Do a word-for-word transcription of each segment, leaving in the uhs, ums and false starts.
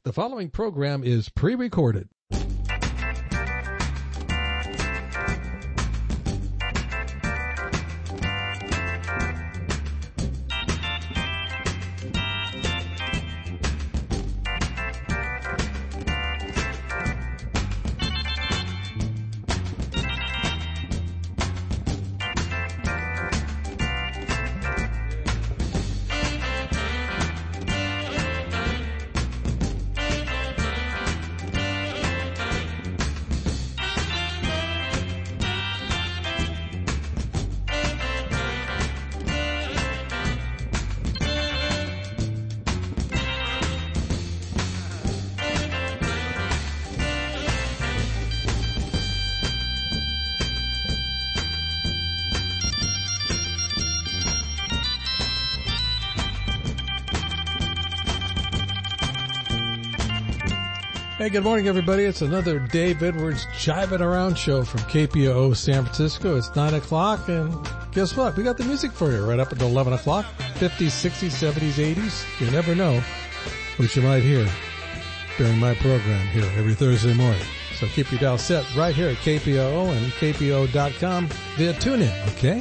The following program is pre-recorded. Hey, good morning, everybody. It's another Dave Edwards Jiving Around show from K P O O San Francisco. It's nine o'clock, and guess what? We got the music for you right up until eleven o'clock. fifties, sixties, seventies, eighties. You never know what you might hear during my program here every Thursday morning. So keep your dial set right here at K P O O and K P O O dot com via TuneIn, okay?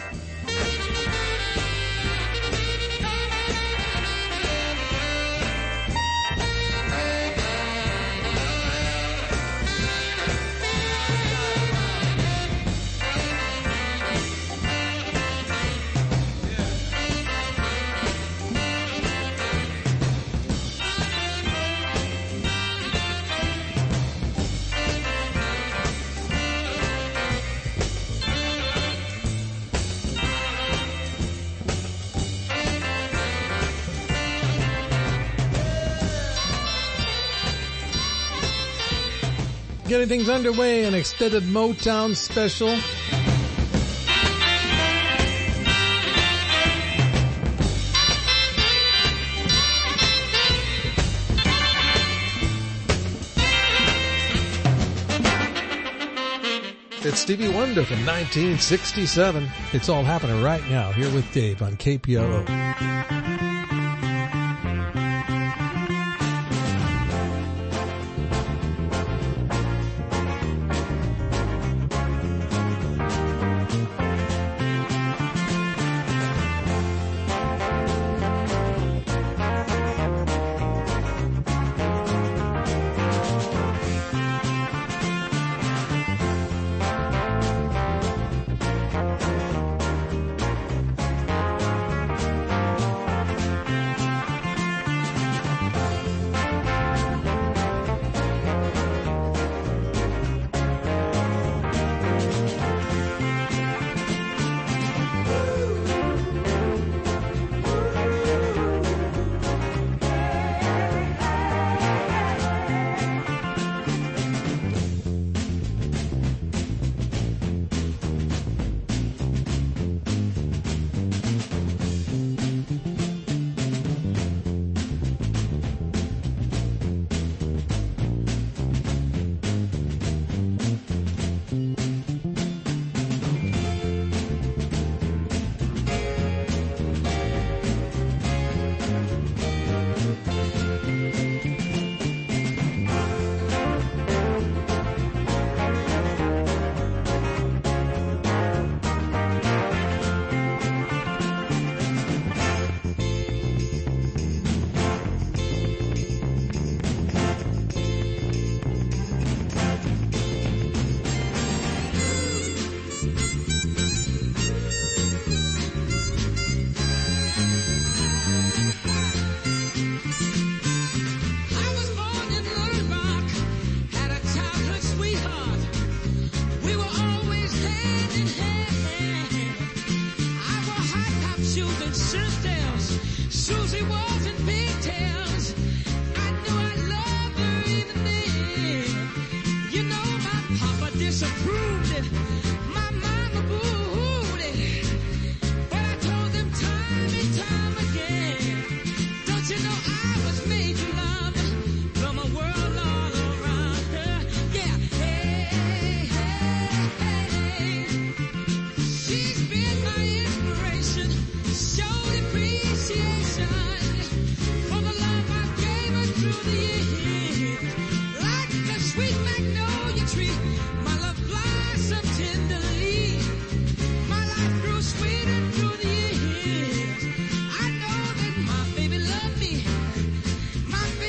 Getting things underway, an extended Motown special. It's Stevie Wonder from nineteen sixty-seven. It's all happening right now here with Dave on K P O O.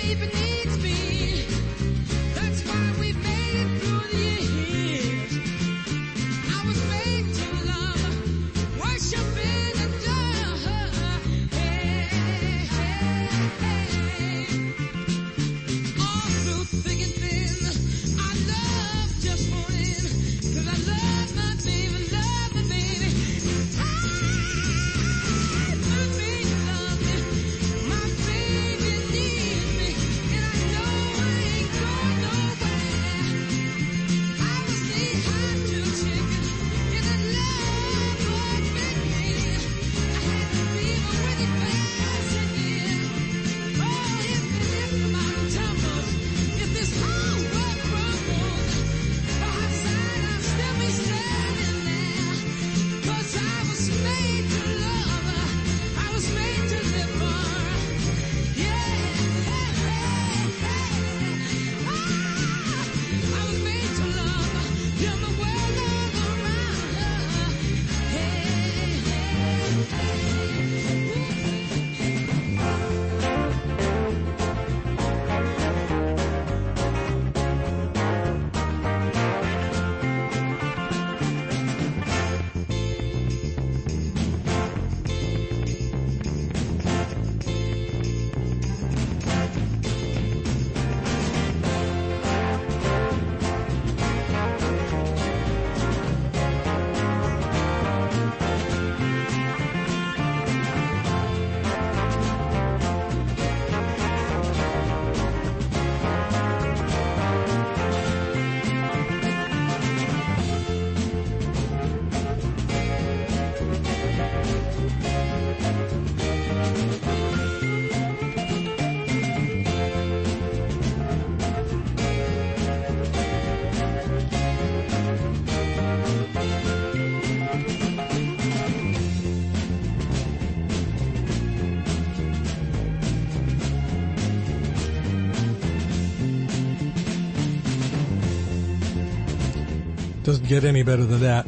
Doesn't get any better than that,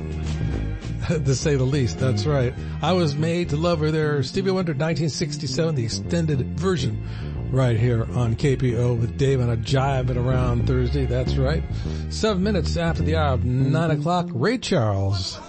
to say the least. That's right. I Was Made to Love Her there. Stevie Wonder, nineteen sixty-seven, the extended version right here on K P O with Dave on a Jiving Around Thursday. That's right. Seven minutes after the hour of nine o'clock, Ray Charles.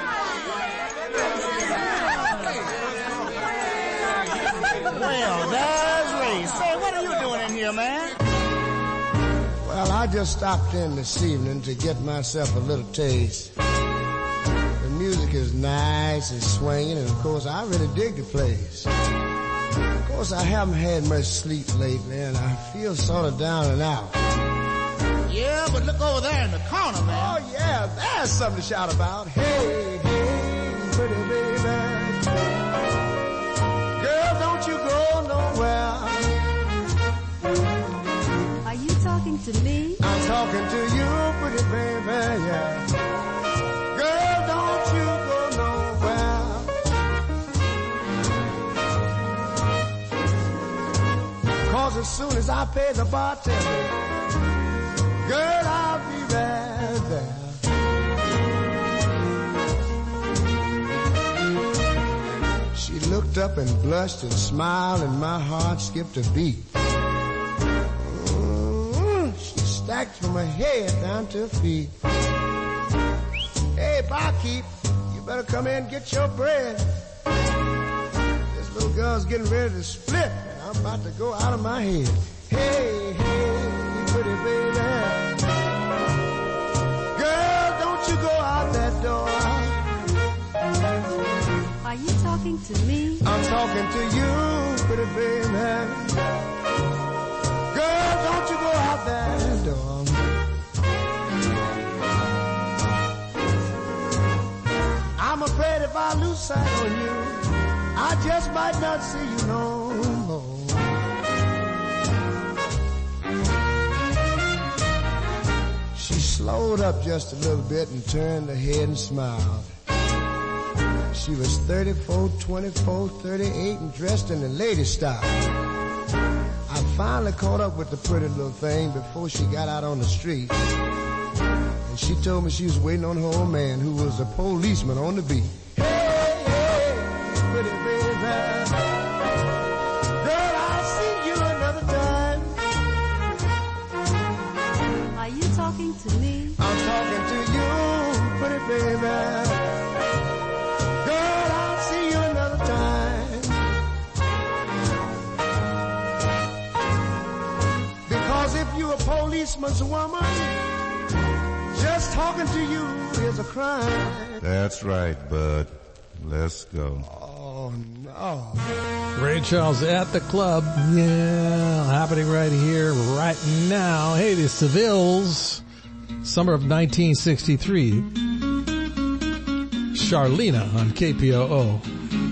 Well, there's Ray. Say, what are you doing in here, man? Well, I just stopped in this evening to get myself a little taste. The music is nice and swinging, and of course I really dig the place. Of course I haven't had much sleep lately, and I feel sort of down and out. Yeah, but look over there in the corner, man. Oh yeah, there's something to shout about. Hey, hey, pretty baby, girl, don't you go nowhere. Are you talking to me? I'm talking to you, pretty baby, yeah. Girl, don't you go nowhere. Cause as soon as I pay the bartender, girl, I'll be right there. She looked up and blushed and smiled, and my heart skipped a beat. Stacked from her head down to her feet. Hey, barkeep, you better come in and get your bread. This little girl's getting ready to split, and I'm about to go out of my head. Hey, hey, pretty baby, girl, don't you go out that door. Are you talking to me? I'm talking to you, pretty baby. Girl, don't you go out that door. I'm afraid if I lose sight on you, I just might not see you no more. She slowed up just a little bit and turned her head and smiled. She was thirty-four, twenty-four, thirty-eight and dressed in the lady style. I finally caught up with the pretty little thing before she got out on the street. And she told me she was waiting on her old man, who was a policeman on the beat. Hey, hey, pretty baby, girl, I'll see you another time. talking to me? I'm talking to you, pretty baby. Girl, I'll see you another time. Because if you're a policeman's woman, just talking to you is a crime. That's right, bud. Let's go. Oh, no. Ray Charles at the club. Yeah, happening right here, right now. Hey, the Sevilles, summer of nineteen sixty-three. Charlena on K P O O.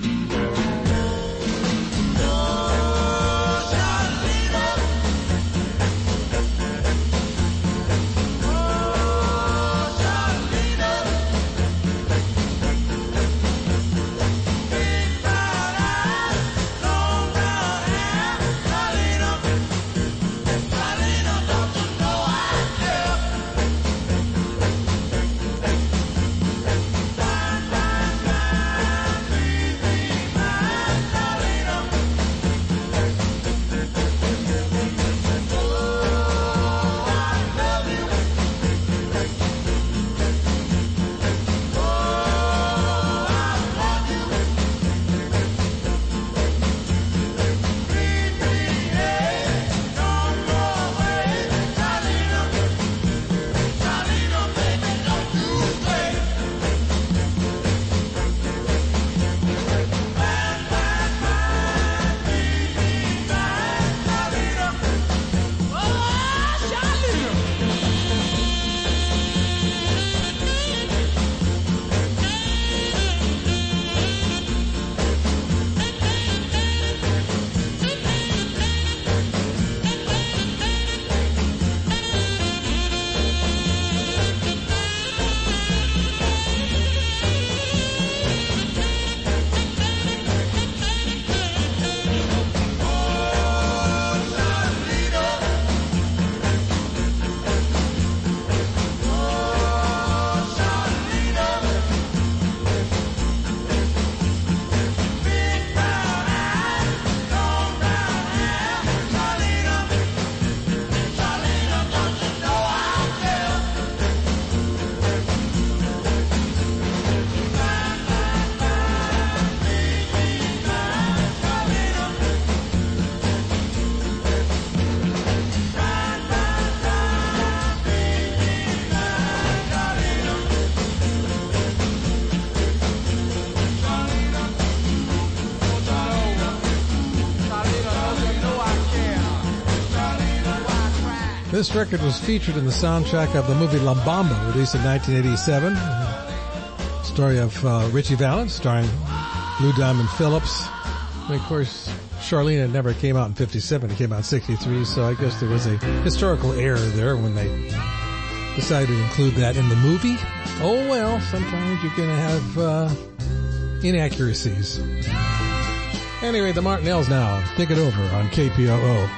This record was featured in the soundtrack of the movie La Bamba, released in nineteen eighty-seven. Story of uh, Richie Valens, starring Lou Diamond Phillips. And of course, Charlena never came out in fifty-seven. It came out in sixty-three, so I guess there was a historical error there when they decided to include that in the movie. Oh well, sometimes you're going to have uh, inaccuracies. Anyway, the Martinells now. Think it over on K P O O.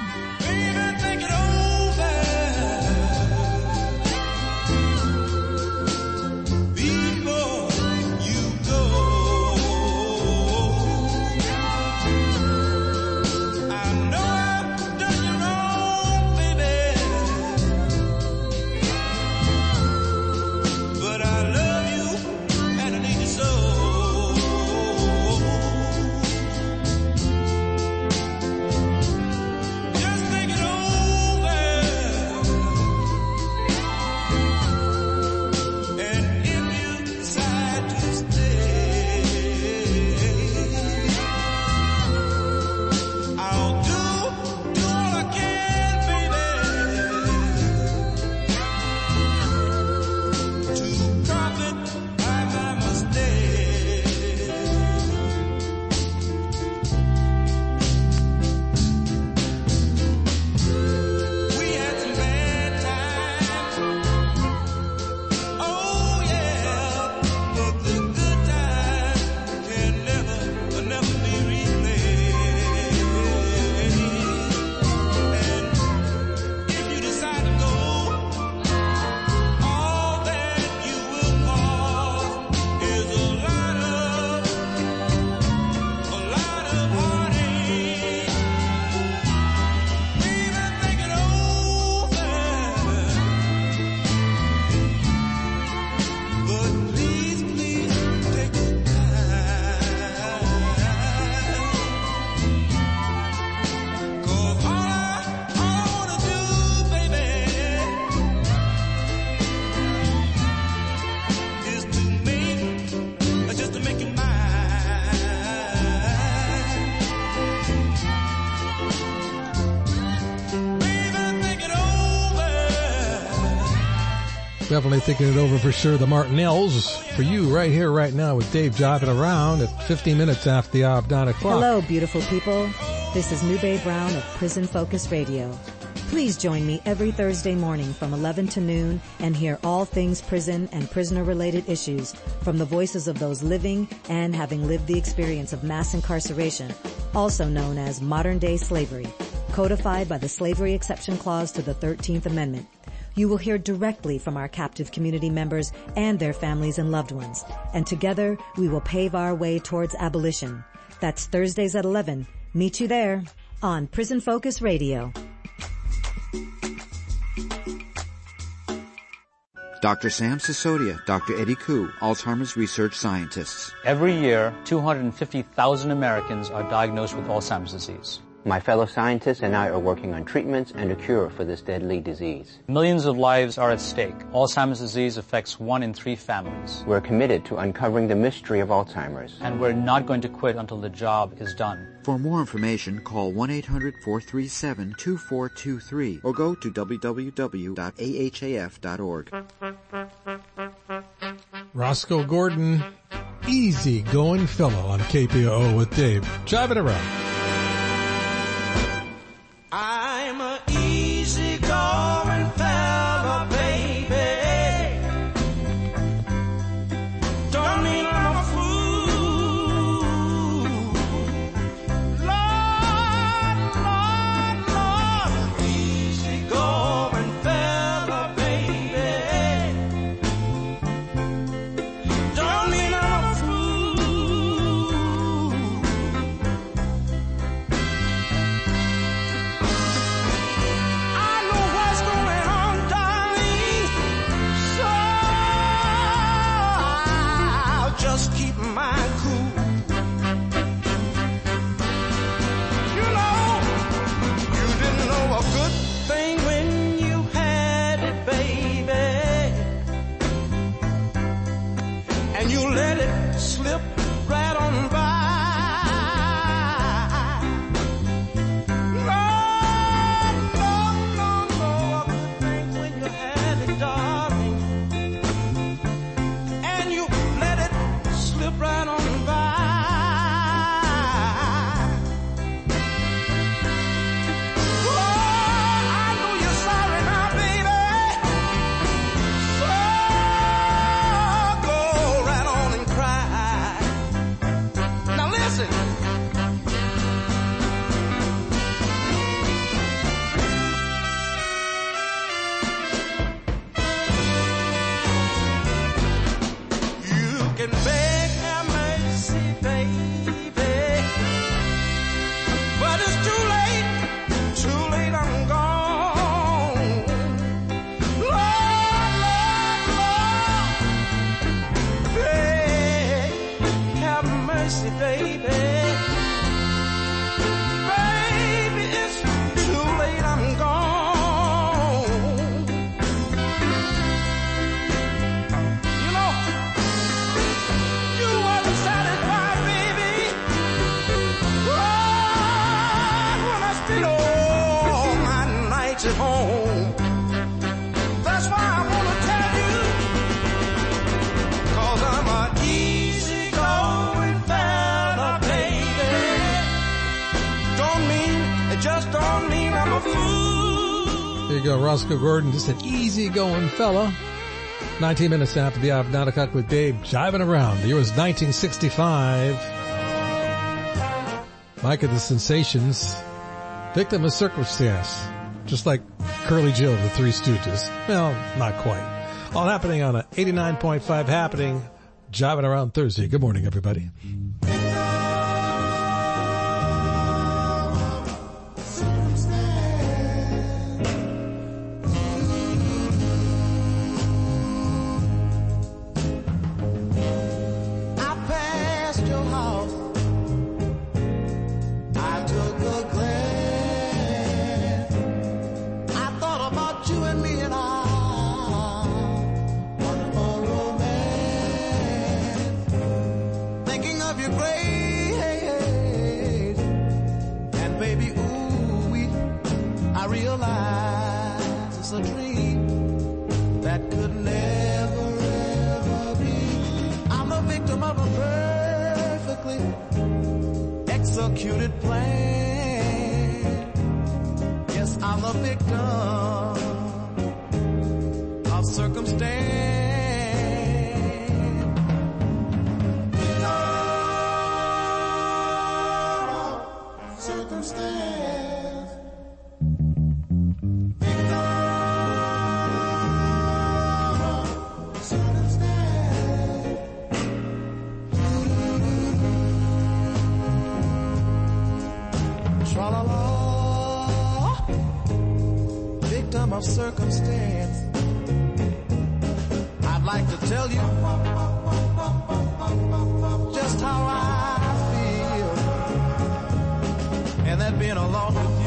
Yeah. Definitely thinking it over for sure. The Martinells for you right here, right now with Dave jiving around at fifteen minutes after the hour of nine o'clock. Hello, beautiful people. This is Nube Brown of Prison Focus Radio. Please join me every Thursday morning from eleven to noon and hear all things prison and prisoner-related issues from the voices of those living and having lived the experience of mass incarceration, also known as modern-day slavery, codified by the Slavery Exception Clause to the thirteenth Amendment. You will hear directly from our captive community members and their families and loved ones, and together we will pave our way towards abolition. That's Thursdays at eleven. Meet you there on Prison Focus Radio. Doctor Sam Sisodia, Doctor Eddie Koo, Alzheimer's research scientists. Every year, two hundred fifty thousand Americans are diagnosed with Alzheimer's disease. My fellow scientists and I are working on treatments and a cure for this deadly disease. Millions of lives are at stake. Alzheimer's disease affects one in three families. We're committed to uncovering the mystery of Alzheimer's. And we're not going to quit until the job is done. For more information, call one eight hundred four three seven two four two three or go to w w w dot a h a f dot org. Roscoe Gordon, easy going fellow on K P O O with Dave. Jiving around. I'm a easy-going fella, baby. Don't mean I'm a fool. Lord, Lord, Lord, easy-going fella, baby. Don't mean I'm a fool. Just keep my cool. You know, you didn't know a good thing when you had it, baby. And you let it slip right on by. No, no, no, no, a good thing when you had it, darling. And you let it slip right on by. Oh, I know you're sorry now, baby. So go right on and cry. Now listen. You can beg have mercy, baby, but it's too late, too late, I'm gone. Lord, Lord, Lord, beg have mercy, baby. Baby, it's too late, I'm gone. You know, you wasn't satisfied, baby. Oh, when I spent all my nights at home. That's why I want to tell you, 'cause I'm a easy-going fella, baby. Don't mean, it just don't mean I'm a fool. There you go, Roscoe Gordon, just an easy-going fella. nineteen minutes after the hour of nine o'clock with Dave, jiving around. The year was nineteen sixty-five. Mike of the Sensations, victim of circumstance, just like Curly Joe of the Three Stooges. Well, not quite. All happening on a eighty-nine point five happening, jiving around Thursday. Good morning, everybody. I passed your house. I took a glance. I thought about you and me and our wonderful romance. Thinking of your grace. And baby, ooh, we, I realize it's a dream that could never it planned. Yes, I'm a victim of circumstance. Circumstance. Tra-la-la, victim of circumstance. I'd like to tell you just how I feel, and that being alone with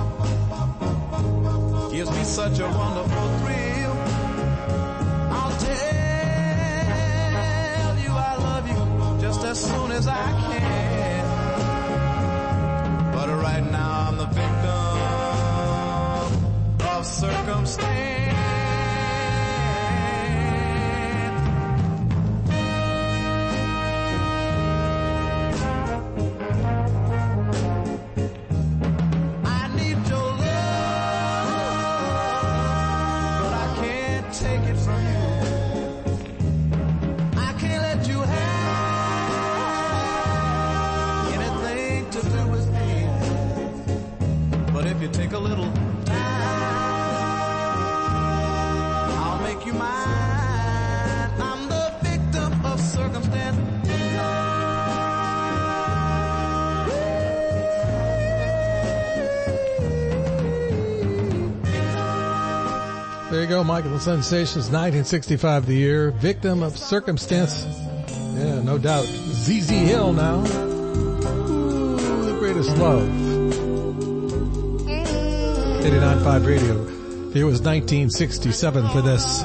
you gives me such a wonderful thrill. I'll tell you I love you just as soon as I can. But right now I'm the victim of circumstance. I need your love, but I can't take it from you. I can't let you have anything to do with me. But if you take a little time, I'll make you mine. I'm the victim of circumstance. There you go, Michael the Sensations, nineteen sixty-five the year, victim of circumstance. Yeah, no doubt. Z Z Hill now. Ooh, the greatest love. eighty-nine point five radio. It was nineteen sixty-seven for this.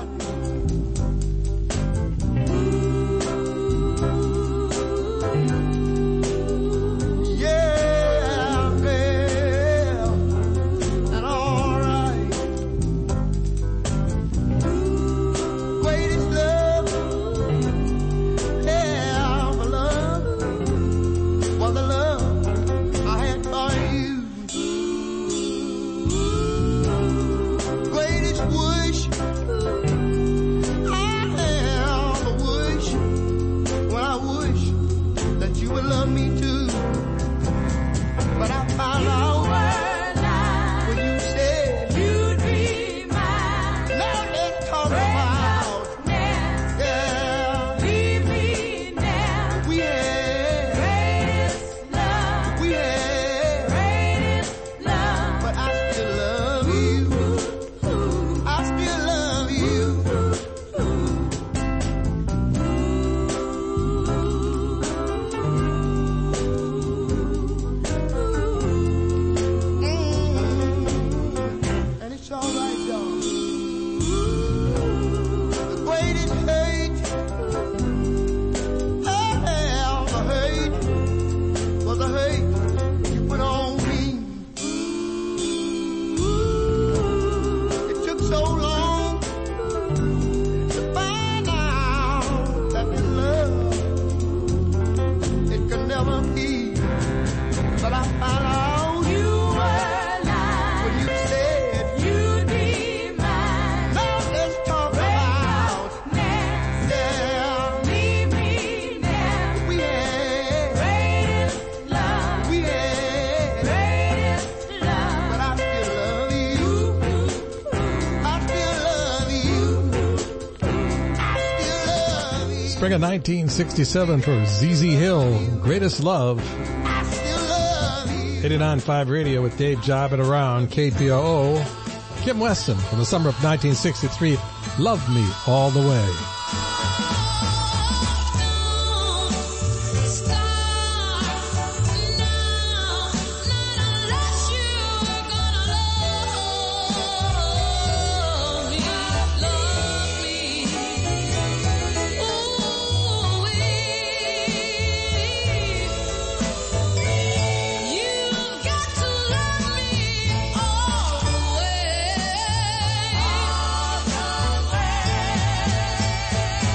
Spring of nineteen sixty-seven for Z Z Hill, Greatest Love. eighty-nine point five radio with Dave Jiving Around, K P O O. Kim Weston from the summer of nineteen sixty-three, Love Me All the Way. All the way.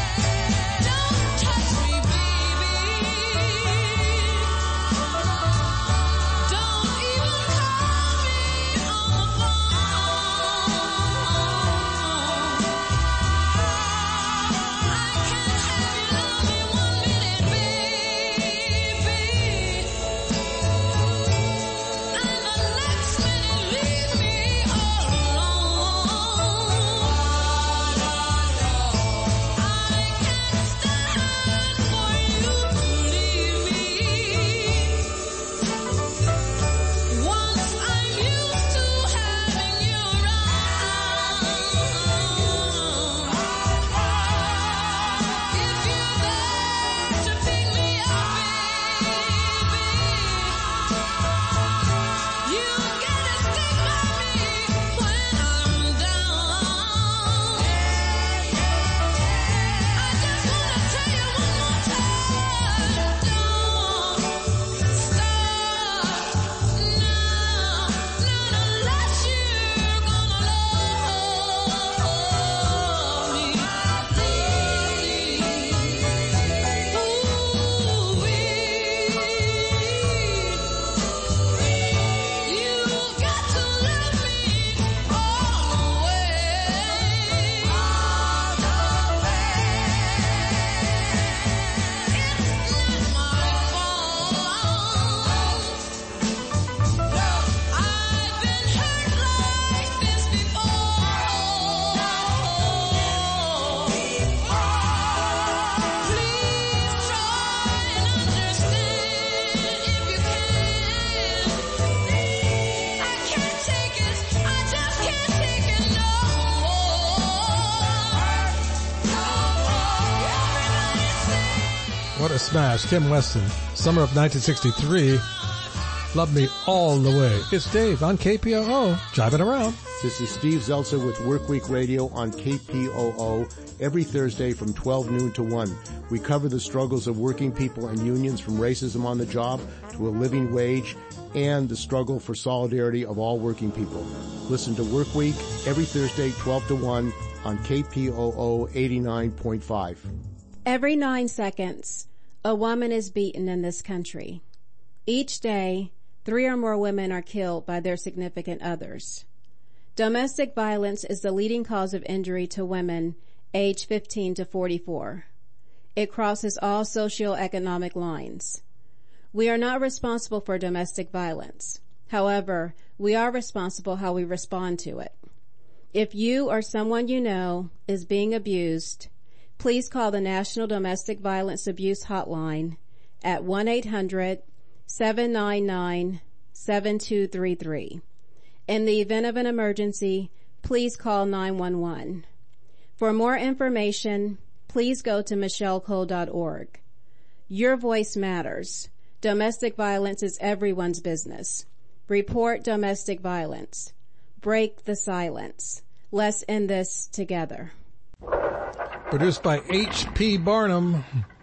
a smash. Kim Weston, summer of nineteen sixty-three. Love Me All the Way. It's Dave on K P O O, jiving around. This is Steve Zeltzer with Workweek Radio on K P O O every Thursday from twelve noon to one. We cover the struggles of working people and unions, from racism on the job to a living wage, and the struggle for solidarity of all working people. Listen to Workweek every Thursday, twelve to one on K P O O eighty-nine point five. Every nine seconds, a woman is beaten in this country. Each day, three or more women are killed by their significant others. Domestic violence is the leading cause of injury to women aged fifteen to forty-four. It crosses all socioeconomic lines. We are not responsible for domestic violence. However, we are responsible how we respond to it. If you or someone you know is being abused, please call the National Domestic Violence Abuse Hotline at one eight hundred seven nine nine seven two three three. In the event of an emergency, please call nine one one. For more information, please go to michelle cole dot org. Your voice matters. Domestic violence is everyone's business. Report domestic violence. Break the silence. Let's end this together. Produced by H P Barnum.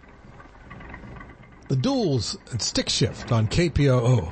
The Duels and Stick Shift on K P O O.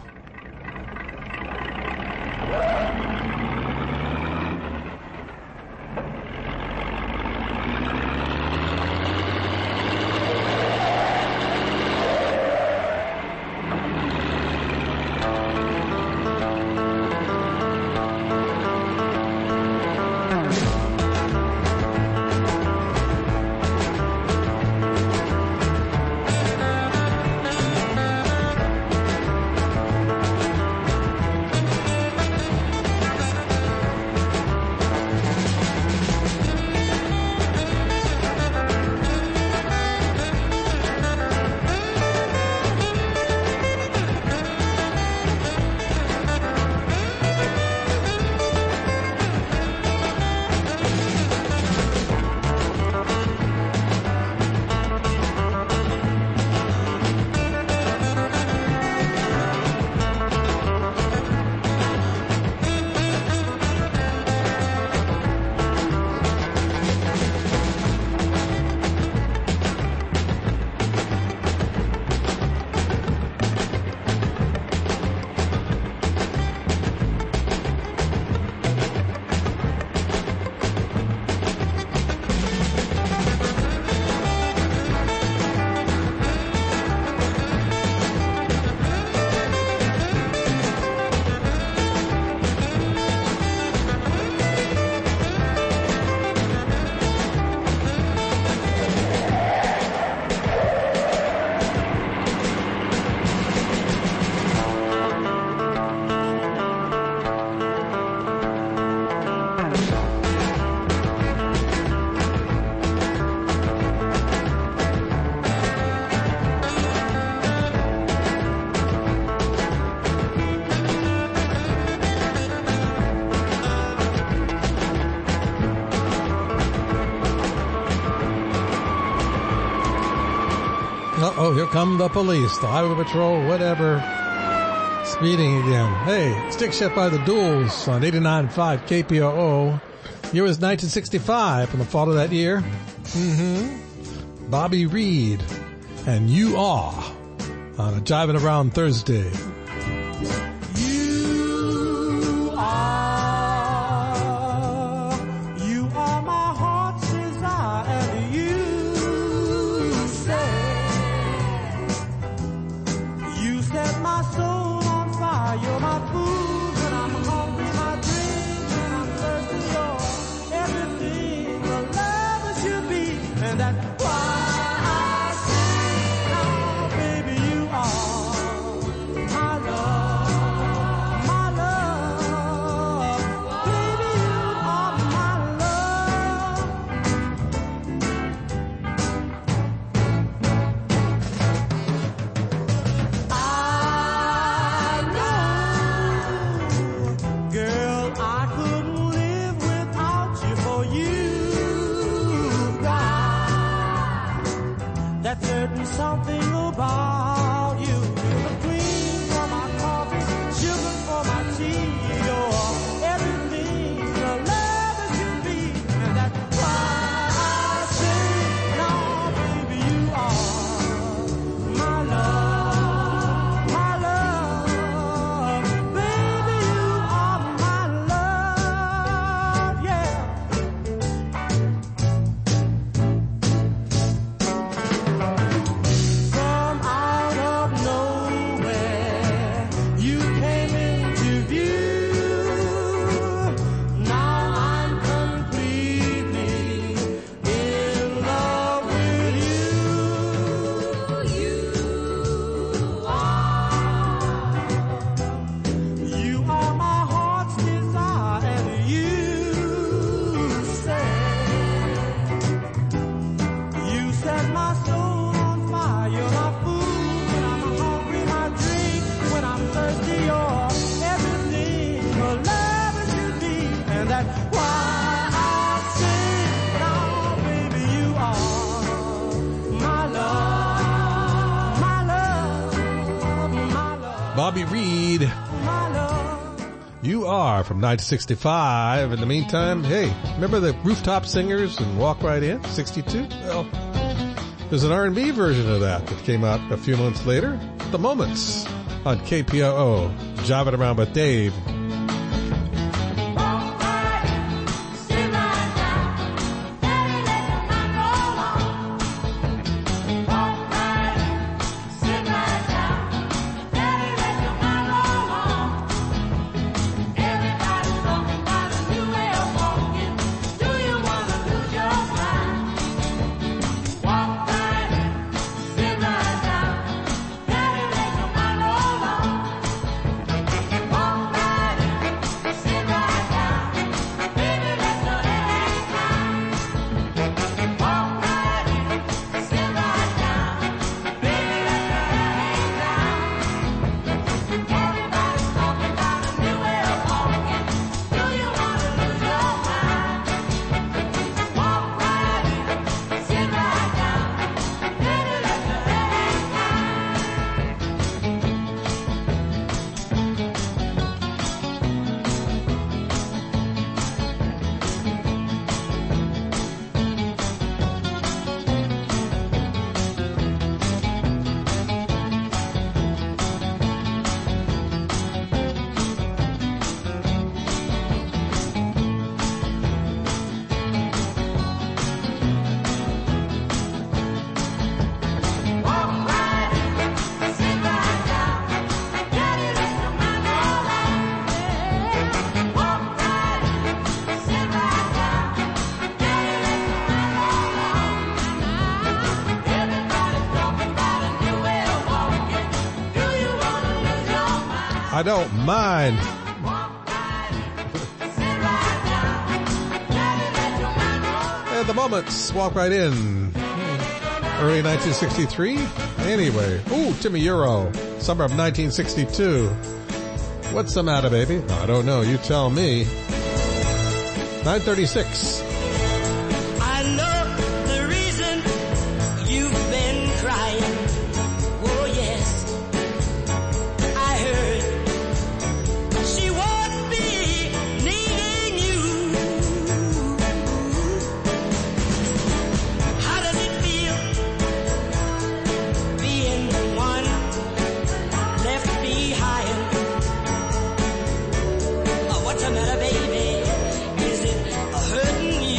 Uh-oh, here come the police, the highway patrol, whatever. Speeding again. Hey, Stick Shift by the Duels on eighty-nine point five K P O O. Year was nineteen sixty-five. In the fall of that year, mm-hmm, Bobby Reed and You Are on a Jiving Around Thursday. Something about you. You're the cream for my coffee, sugar for my tea. You're everything a lover should be, and that's why I say, now, baby, you are my love, my love. Baby, you are my love, yeah. From out of nowhere, you came into view. Now I'm completely in love with you. You are, you are my heart's desire, and you said, you set my soul on fire. You're my food when I'm hungry, my drink when I'm thirsty. You're everything a lover should be, and that's why I say, now, baby, you are my love, my love, my love, Bobby Reed, my love. You Are from nineteen sixty-five. In the meantime, hey, remember the Rooftop Singers and Walk Right In, sixty-two? Well, there's an R and B version of that that came out a few months later. The Moments on K P O O. Jiving Around with Dave. I don't mind. At the Moments, Walk Right In. Early nineteen sixty-three? Anyway. Ooh, Timmy Euro. Summer of nineteen sixty-two. What's the matter, baby? I don't know. You tell me. nine thirty-six. I know the reason you've been crying. Oh yes, I heard she won't be needing you. How does it feel being the one left behind? Oh, what's the matter, baby? Is it hurting you?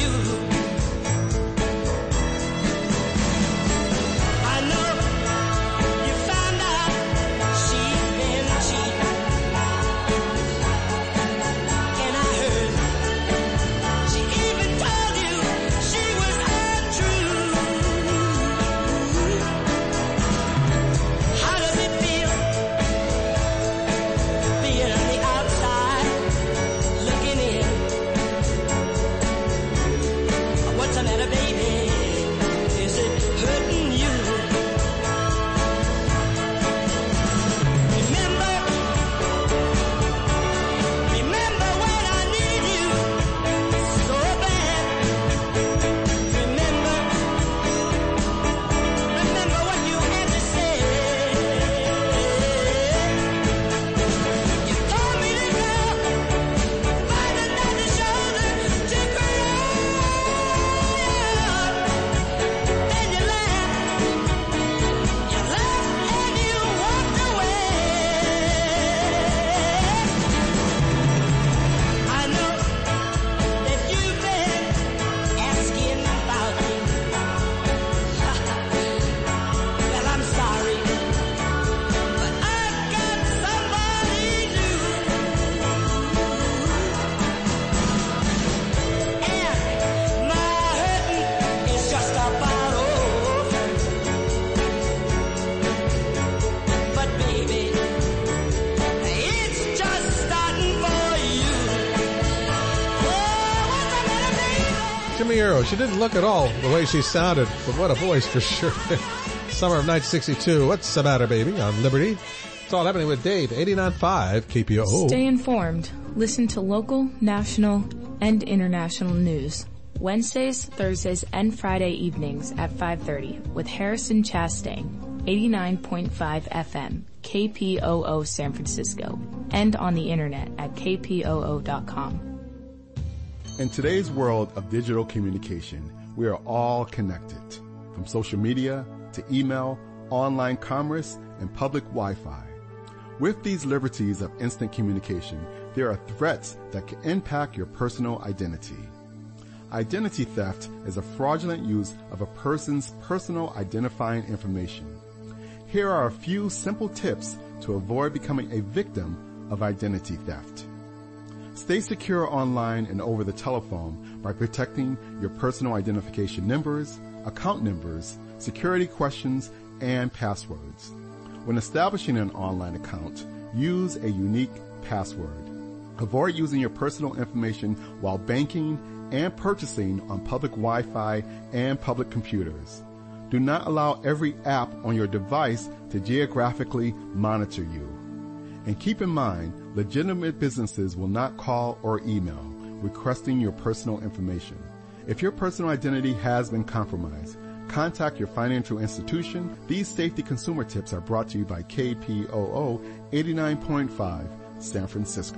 Chimero. She didn't look at all the way she sounded, but what a voice for sure. Summer of nineteen sixty-two. What's the matter, baby? On Liberty. It's all happening with Dave. eighty-nine point five K P O O. Stay informed. Listen to local, national, and international news. Wednesdays, Thursdays, and Friday evenings at five thirty with Harrison Chastain. eighty-nine point five F M. K P O O San Francisco. And on the internet at K P O O dot com. In today's world of digital communication, we are all connected. From social media to email, online commerce, and public Wi-Fi. With these liberties of instant communication, there are threats that can impact your personal identity. Identity theft is a fraudulent use of a person's personal identifying information. Here are a few simple tips to avoid becoming a victim of identity theft. Stay secure online and over the telephone by protecting your personal identification numbers, account numbers, security questions, and passwords. When establishing an online account, use a unique password. Avoid using your personal information while banking and purchasing on public Wi-Fi and public computers. Do not allow every app on your device to geographically monitor you. And keep in mind, legitimate businesses will not call or email requesting your personal information. If your personal identity has been compromised, contact your financial institution. These safety consumer tips are brought to you by K P O O eighty-nine point five San Francisco.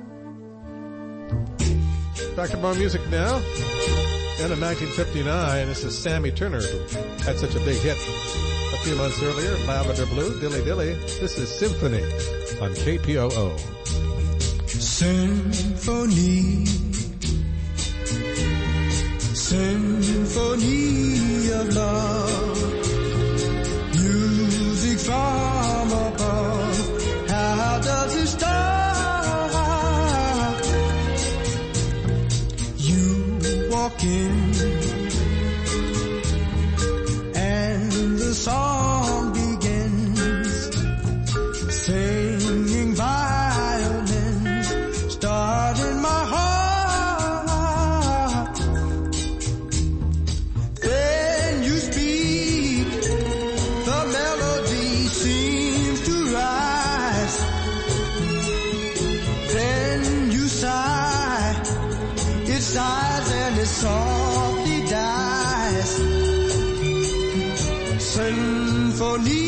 Back to more music now. And in nineteen fifty-nine, this is Sammy Turner, who had such a big hit a few months earlier, Lavender Blue, Dilly Dilly. This is Symphony on K P O O. Symphony, symphony of love, music from above. How does it start? You walk in and the song begins, singing violins start in my heart. Then you speak, the melody seems to rise. Then you sigh, it sighs and it softly dies. Symphony,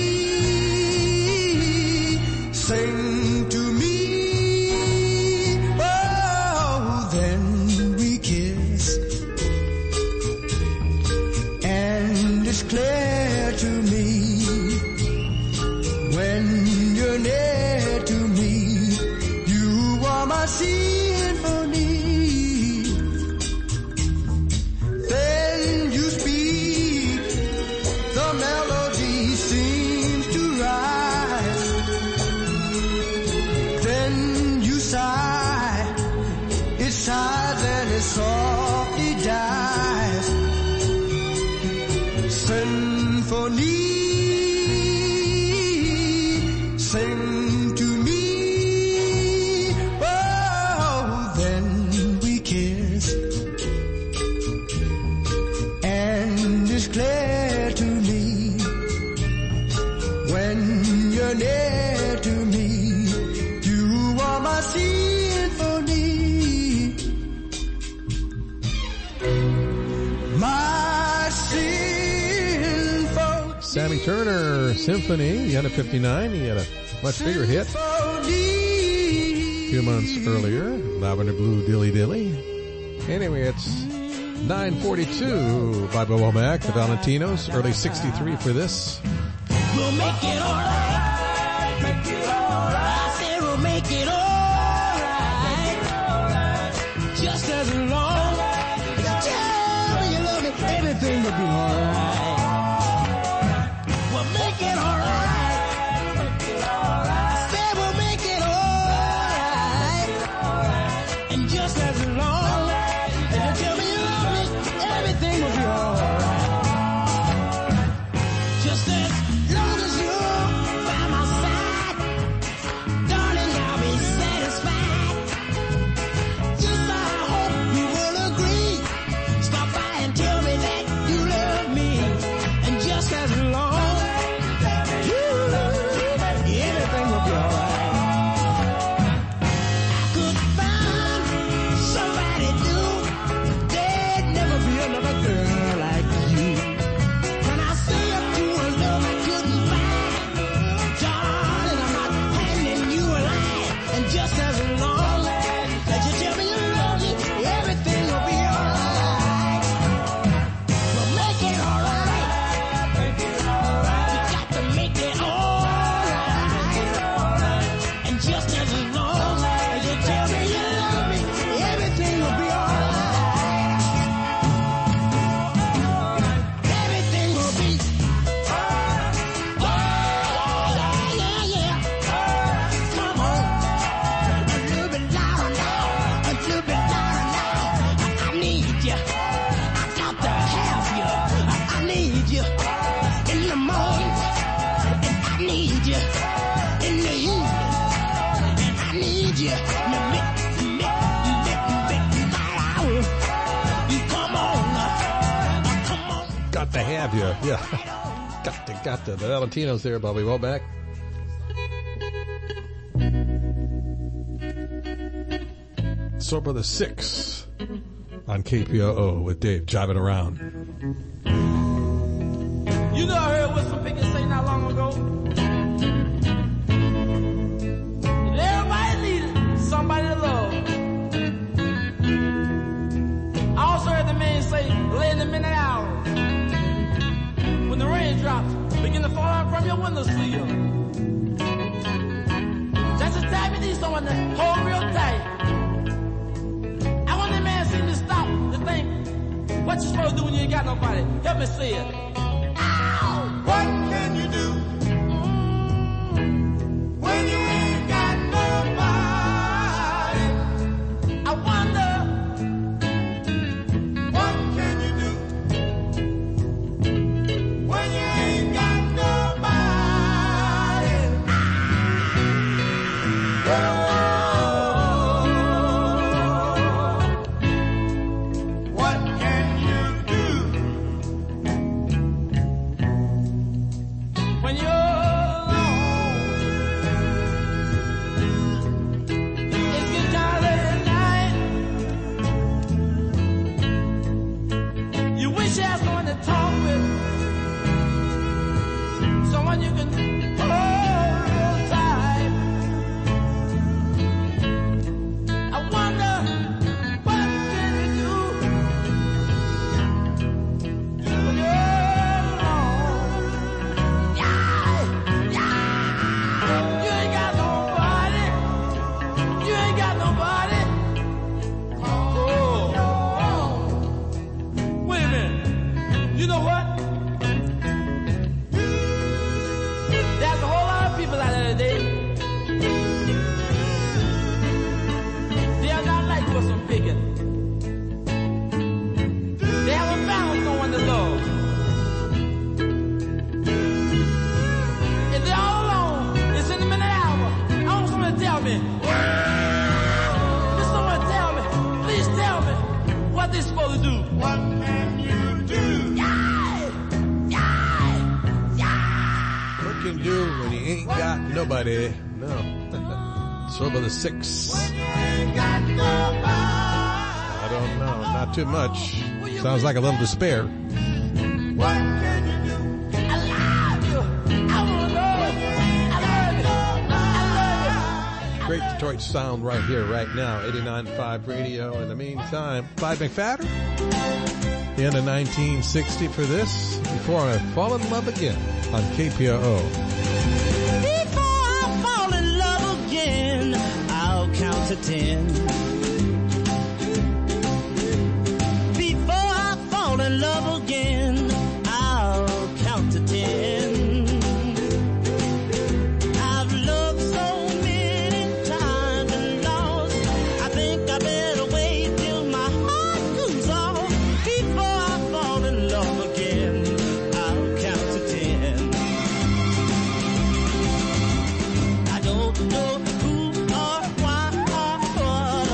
sing to me. Oh, then we kiss, and it's clear to me when you're near to me, you are my symphony. Then you speak, the melody seems to rise. Then you sigh, it sighs and it softly dies. Symphony, sing to me. Oh, then we kiss, and it's clear to me when you're near to me, you are my symphony, my symphony. Sammy Turner, Symphony, the end of fifty-nine. He had a much bigger hit a few months earlier, Lavender Blue, Dilly Dilly. Anyway, it's nine forty-two by Womack, the Valentinos, early sixty-three for this. We'll make it alright, make it alright. I said we'll make it alright, just as long as you tell me you love me, everything will be alright. We'll make it alright, I said we'll make it alright, and just as long as you tell me you love me, everything will be alright. Just as long as you're by got to have you. Yeah. Got to, got to. The Valentinos there, Bobby Woback. Sober the Six on K P O O with Dave jiving around. You know I heard what some pickets say not long ago. That everybody needed somebody to love. I also heard the man say, late in the midnight hours, when the raindrops begin to fall out from your windowsill, just a time you need someone to hold real tight. I want that man seem to stop to think what you supposed to do when you ain't got nobody. Help me say it. Ow! What can you do when you ain't got nobody? I wonder, what can you do when you ain't got nobody? Oh. Nobody, no. Sober the Six. I don't know, not too much. Sounds like a little despair. What can you do? I love you. I wanna love you. I love you. I love you. Great Detroit sound right here, right now. eighty-nine point five radio. In the meantime, Clyde McFadden. The end of nineteen sixty for this. Before I Fall in Love Again on K P O O. Count to ten. Before I fall in love again, I'll count to ten. I've loved so many times and lost. I think I better wait till my heart cools off. Before I fall in love again, I'll count to ten. I don't know who or why or what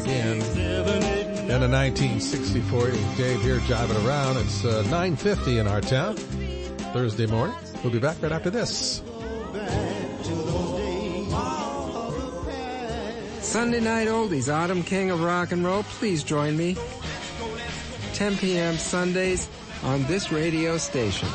again. And a nineteen sixty-four, Dave here jiving around. It's uh, nine fifty in our town, Thursday morning. We'll be back right after this. Sunday Night Oldies, Autumn King of Rock and Roll. Please join me. ten p.m. Sundays on this radio station.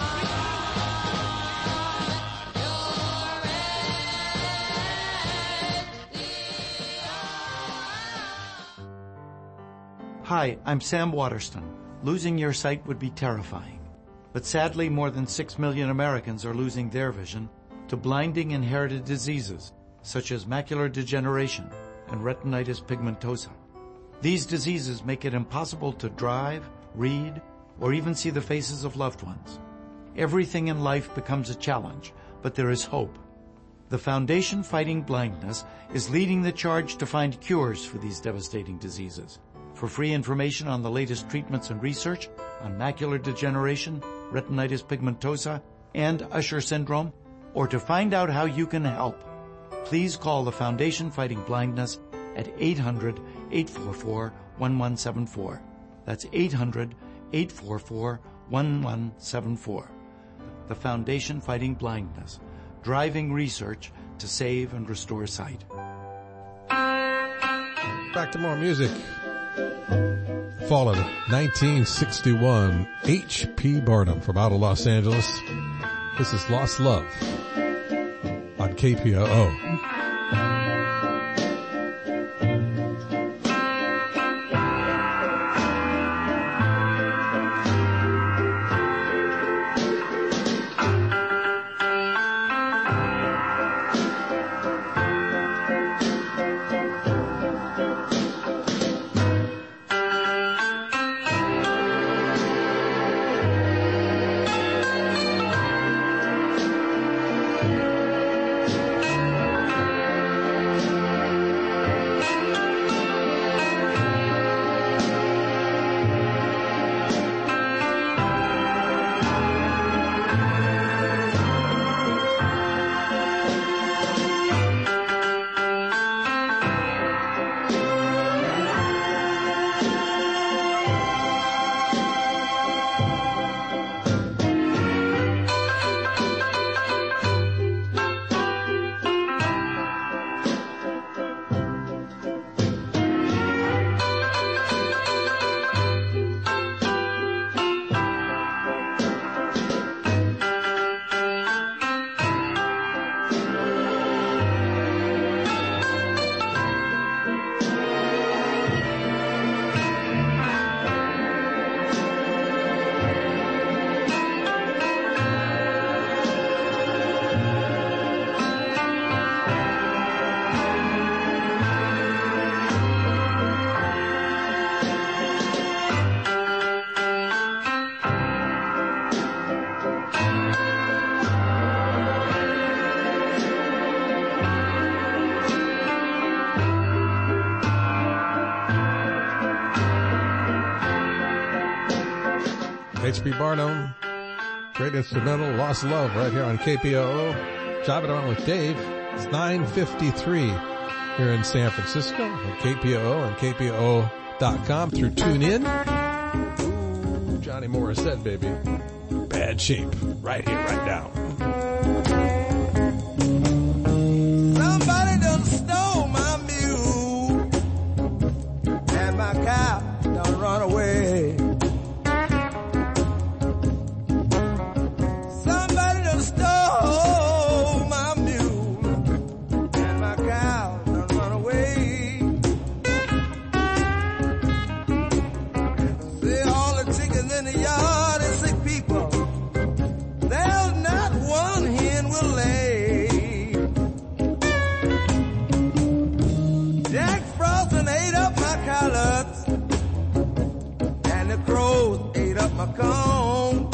Hi, I'm Sam Waterston. Losing your sight would be terrifying. But sadly, more than six million Americans are losing their vision to blinding inherited diseases such as macular degeneration and retinitis pigmentosa. These diseases make it impossible to drive, read, or even see the faces of loved ones. Everything in life becomes a challenge, but there is hope. The Foundation Fighting Blindness is leading the charge to find cures for these devastating diseases. For free information on the latest treatments and research on macular degeneration, retinitis pigmentosa, and Usher syndrome, or to find out how you can help, please call the Foundation Fighting Blindness at eight hundred, eight four four, one one seven four. That's eight hundred, eight four four, one one seven four. The Foundation Fighting Blindness, driving research to save and restore sight. Back to more music. Fall of nineteen sixty-one, H P Barnum from out of Los Angeles. This is Lost Love on K P O O. H P Barnum, great instrumental, Lost Love, right here on K P O O. Jiving around with Dave. It's nine fifty-three here in San Francisco at K P O O and K P O O dot com through TuneIn. Ooh, Johnny Morissette, baby. Bad Shape, right here, right now. Somebody done stole my mule and my cow done run away. Somebody done stole my mule and my cow done run away. See all the chickens in the yard and sick people. There's not one hen will lay. Jack Frost and ate up my collards, and the crows ate up my comb.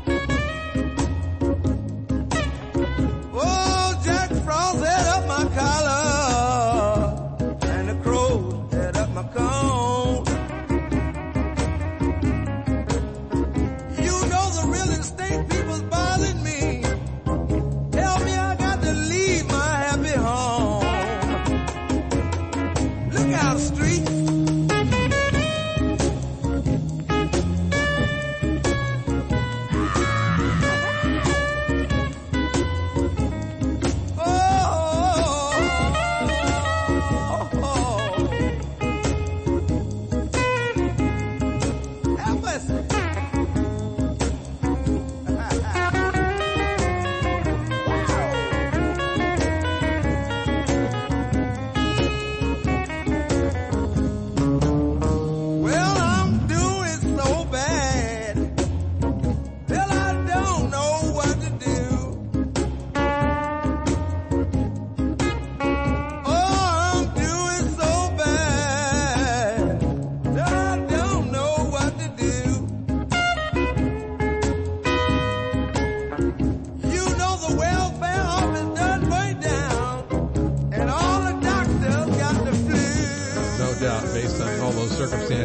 Oh, Jack Frost ate up my collar, and the crows ate up my comb.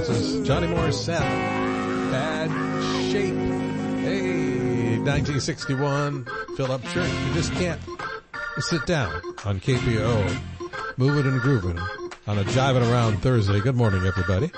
This is Johnny Morissette, Bad Shape. Hey, nineteen sixty-one, Philip Church. You just can't sit down on K P O O. Moving and grooving on a Jiving Around Thursday. Good morning, everybody.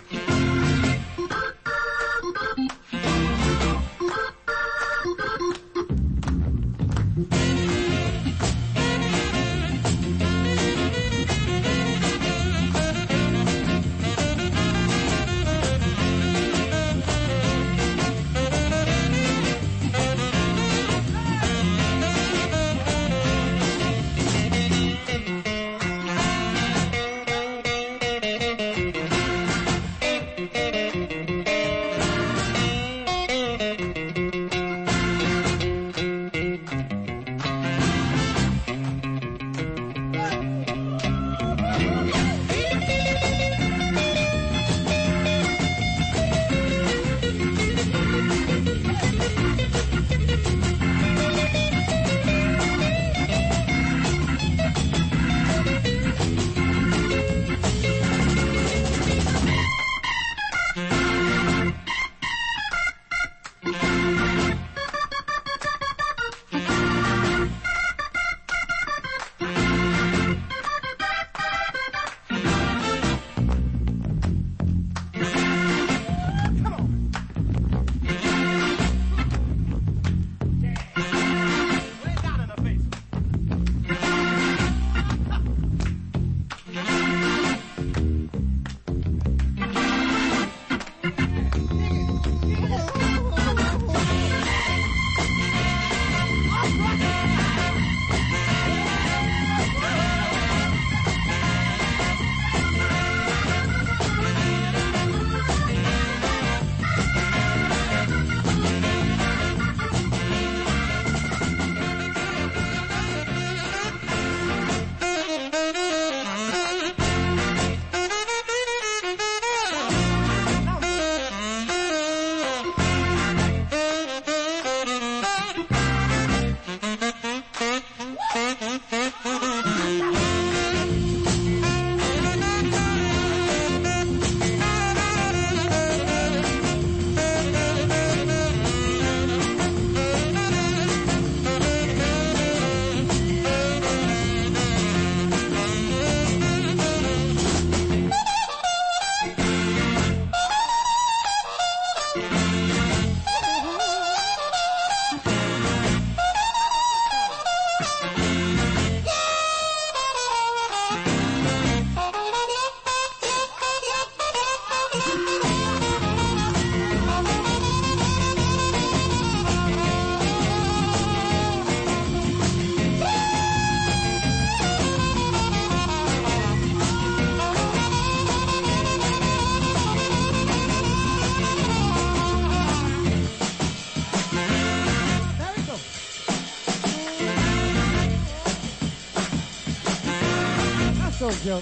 Joe.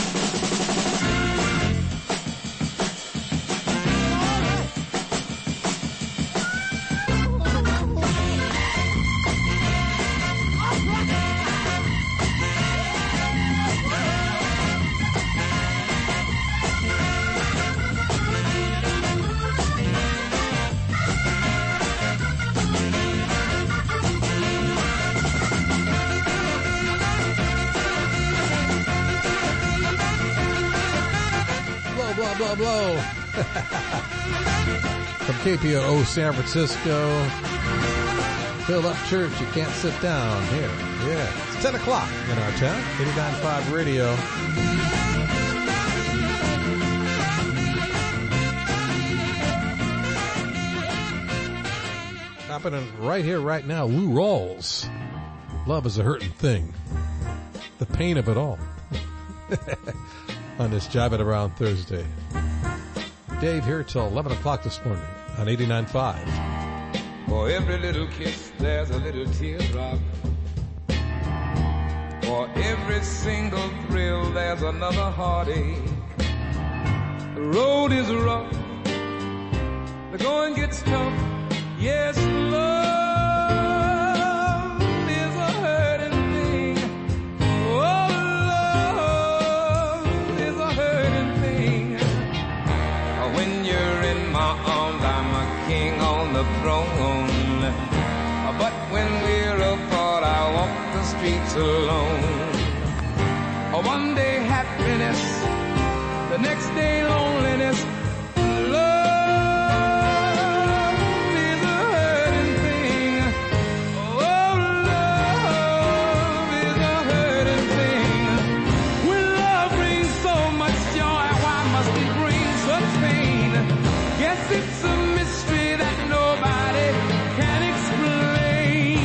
Blah, blah. From K P O O San Francisco, filled up church, you can't sit down here. Yeah, it's ten o'clock in our town, eighty-nine point five radio. Happening right here, right now, Lou Rawls. Love is a hurting thing. The pain of it all. On this Jiving Around Thursday. Dave here till eleven o'clock this morning on eighty-nine point five. For every little kiss, there's a little teardrop. For every single thrill, there's another heartache. The road is rough, the going gets tough. Yes, love is a hurting thing. Oh, love is a hurting thing. when you're in my arms, I'm a king on the throne. But when we're apart, I walk the streets alone. One day happiness, the next day loneliness. It's a mystery that nobody can explain.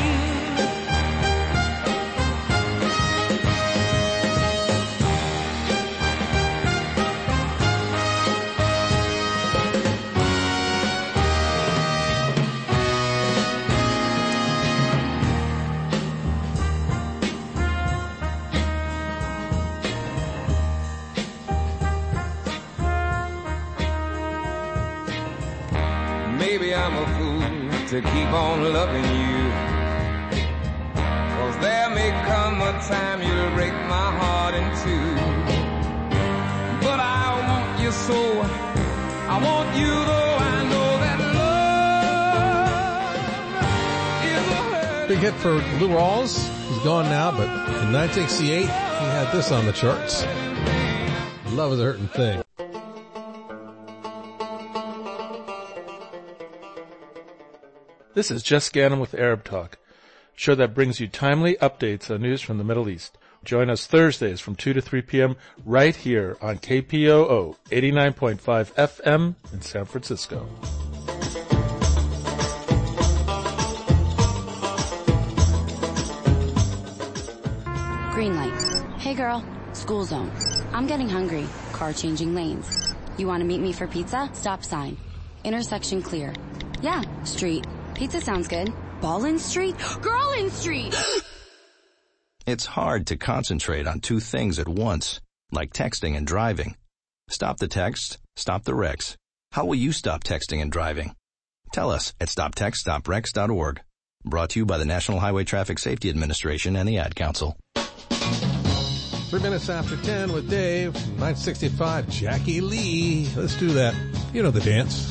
Maybe I'm a fool to keep on loving you, 'cause there may come a time you'll break my heart in two. But I want you so, I want you though, I know that love is a hurt. Big hit for Lou Rawls. He's gone now, but in nineteen sixty-eight, he had this on the charts. Love is a hurting thing. This is Jess Gannon with Arab Talk, a show that brings you timely updates on news from the Middle East. Join us Thursdays from two to three p.m. right here on K P O O eighty-nine point five F M in San Francisco. Green light. Hey girl, school zone. I'm getting hungry. Car changing lanes. You want to meet me for pizza? Stop sign. Intersection clear. Yeah, street. Pizza sounds good. Ballin Street? Girlin Street! It's hard to concentrate on two things at once, like texting and driving. Stop the text, stop the wrecks. How will you stop texting and driving? Tell us at stop text stop wrecks dot org. Brought to you by the National Highway Traffic Safety Administration and the Ad Council. Three minutes after ten with Dave, nine sixty-five, Jackie Lee. Let's do that. You know the dance.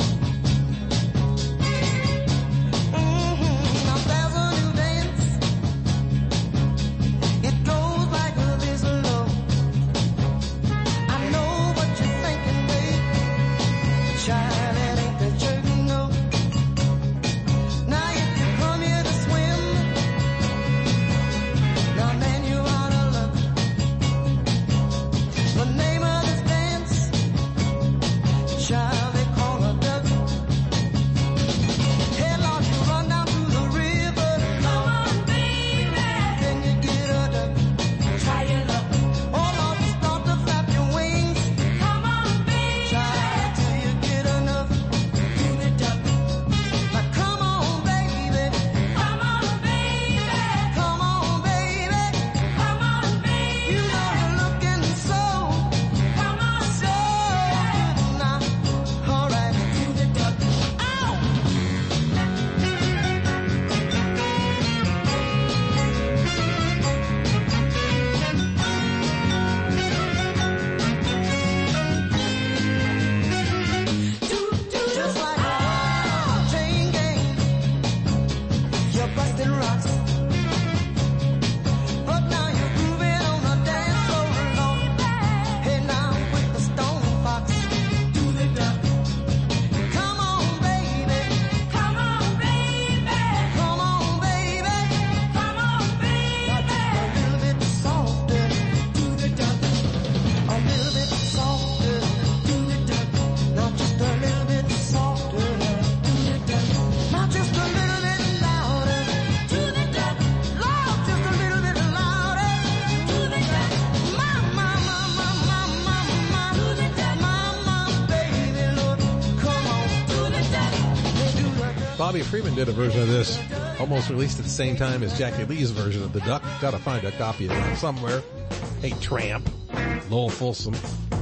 Bobby Freeman did a version of this, almost released at the same time as Jackie Lee's version of the Duck. Gotta find a copy of that somewhere. Hey, Tramp. Lowell Folsom.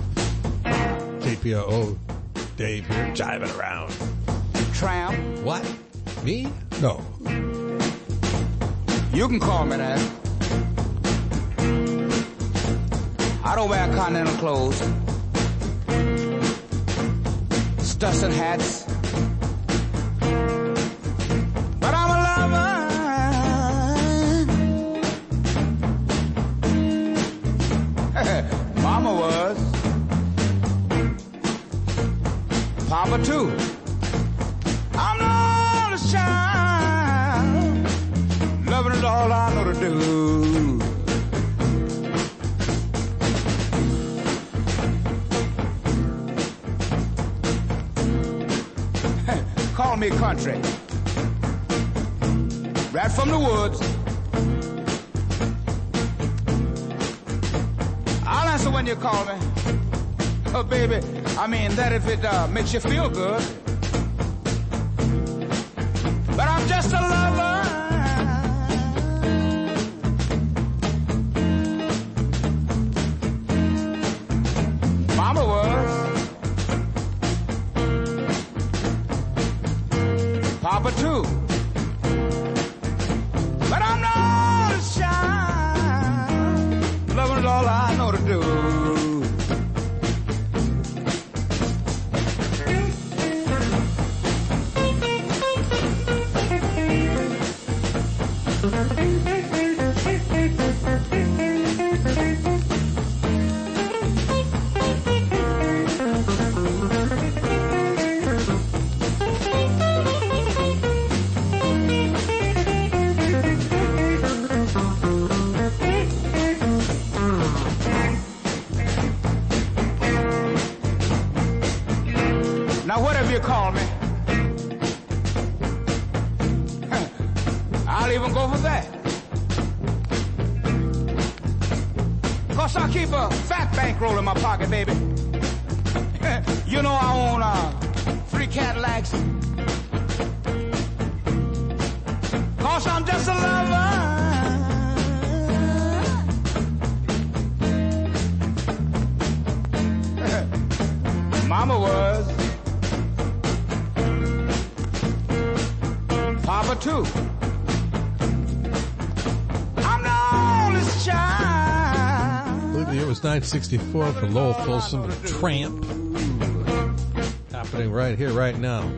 K P O O. Dave here, jiving around. Tramp. What? Me? No. You can call me that. I don't wear continental clothes. studs hats. But I'm a lover. Mama was. Papa too. I'm not a child. Loving is all I know to do. Call me country. Right from the woods. I'll answer when you call me. Oh, baby, I mean that if it uh, makes you feel good. But I'm just a lover. Mama was. Papa too. But I'm not a child. Loving is all I know to do. Now whatever you call me, I'll even go for that. Cause I keep a fat bankroll in my pocket, baby. You know I own uh, three Cadillacs. Cause I'm just a lover. Mama was. Papa too. I'm the oldest child. I believe the year was nineteen sixty-four for Lowell Fulson and Tramp. Happening right here, right now.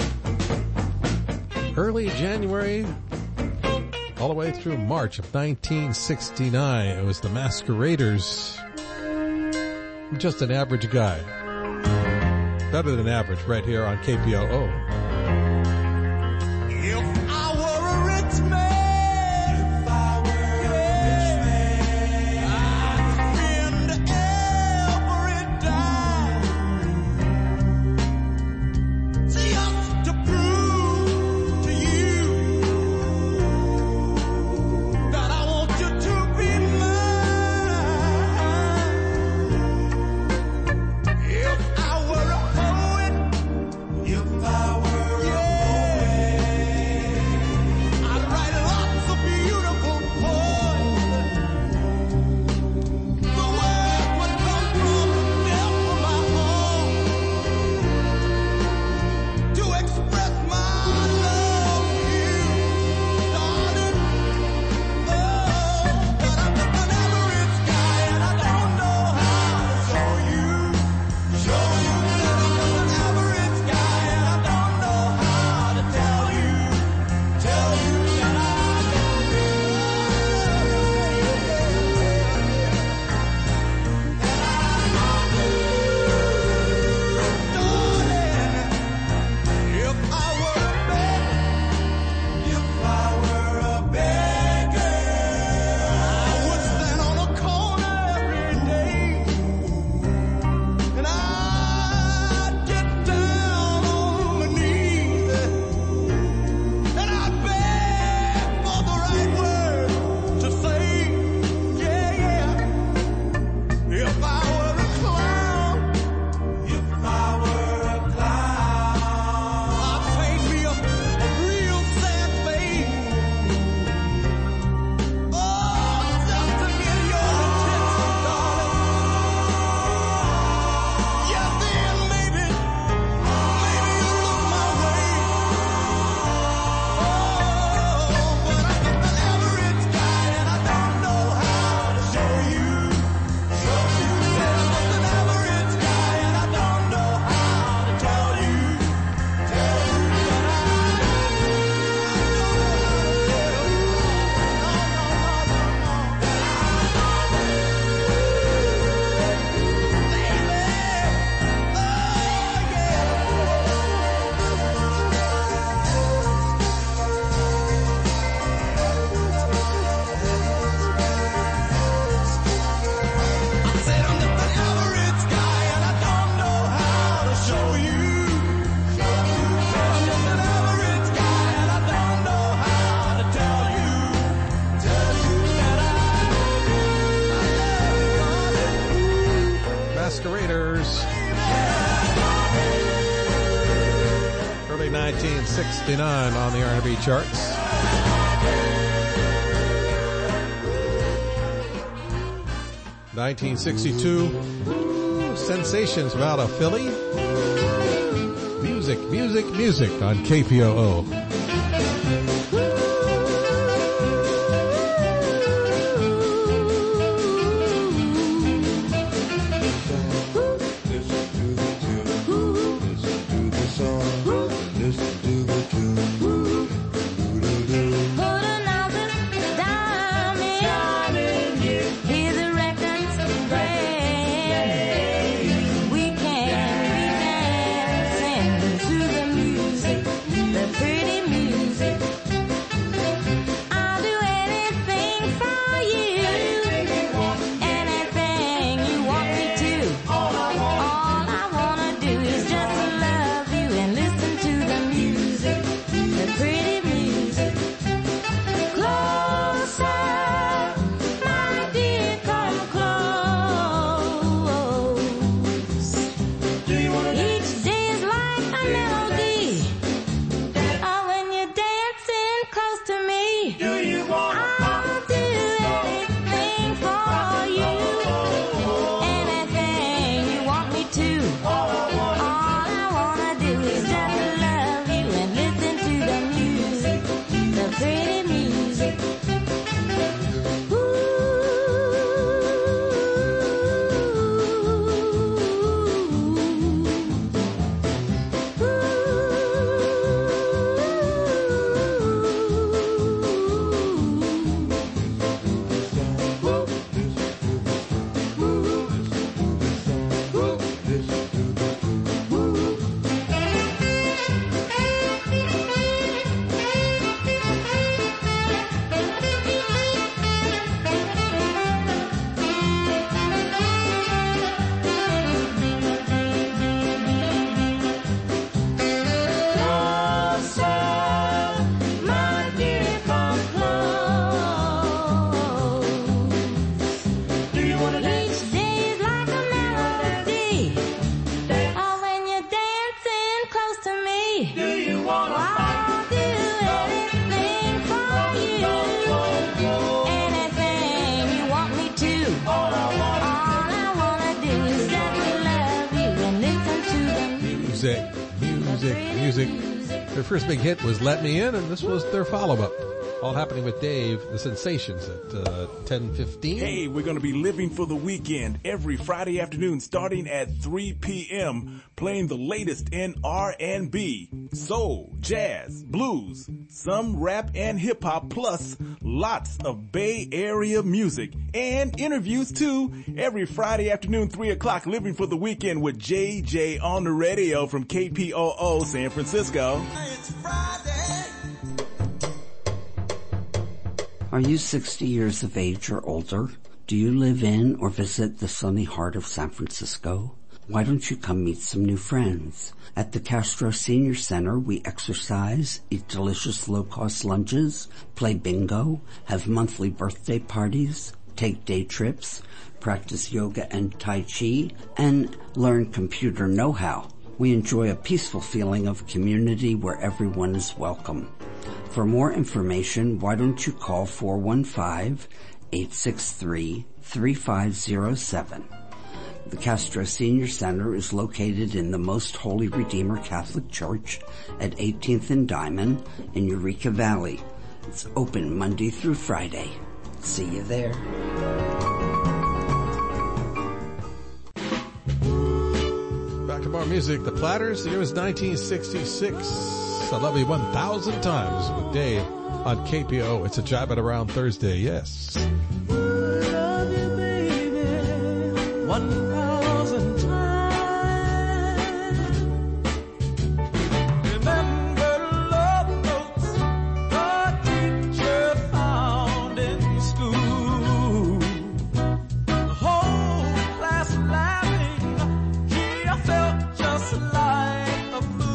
Early January, all the way through March of nineteen sixty-nine. It was the Masqueraders. I'm just an average guy. Better than average right here on K P O O. If I were a poet, nineteen sixty-nine on the R and B charts. nineteen sixty-two, Sensations out of Philly. Music, music, music on K P O O. Their first big hit was Let Me In, and this was their follow-up. All happening with Dave, the Sensations, at uh, ten fifteen. Hey, we're going to be living for the weekend every Friday afternoon starting at three p.m., playing the latest in R and B, soul, jazz, blues, some rap and hip-hop, plus lots of Bay Area music and interviews too. Every Friday afternoon, three o'clock, living for the weekend with J J on the radio from K P O O San Francisco. It's Friday. Are you sixty years of age or older? Do you live in or visit the sunny heart of San Francisco? Why don't you come meet some new friends? At the Castro Senior Center, we exercise, eat delicious low-cost lunches, play bingo, have monthly birthday parties, take day trips, practice yoga and Tai Chi, and learn computer know-how. We enjoy a peaceful feeling of community where everyone is welcome. For more information, why don't you call four one five, eight six three, three five zero seven. The Castro Senior Center is located in the Most Holy Redeemer Catholic Church at eighteenth and Diamond in Eureka Valley. It's open Monday through Friday. See you there. Back to more music. The Platters. The year was nineteen sixty-six. I Love You one thousand Times with Dave on K P O. It's a Jive It Around Thursday. Yes. Love you, baby, one thousand times. Remember love notes the teacher found in school. The whole class laughing, gee, I felt just like a fool.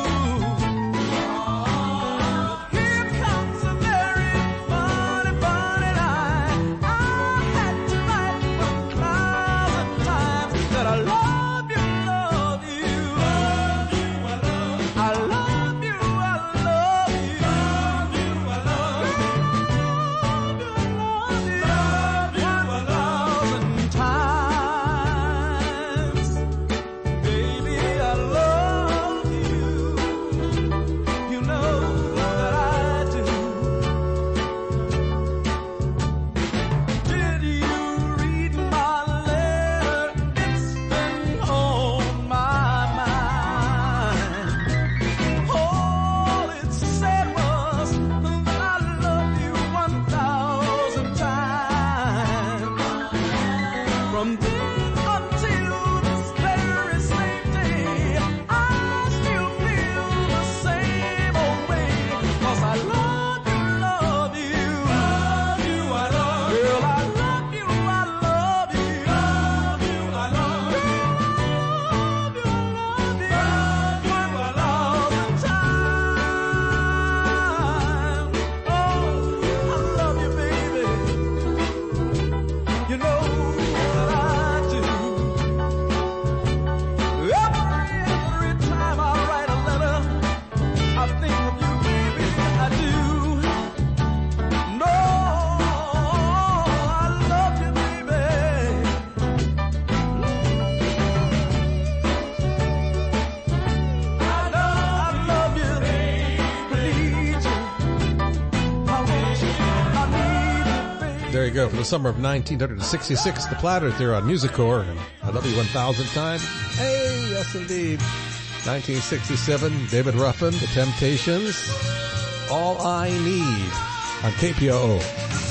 Here comes a very funny, funny line. I had to write one thousand times. Very good. For the summer of nineteen sixty-six, the Platters there on Musicore and I Love You one thousand times. Hey, yes indeed. nineteen sixty-seven, David Ruffin, The Temptations, All I Need on K P O O.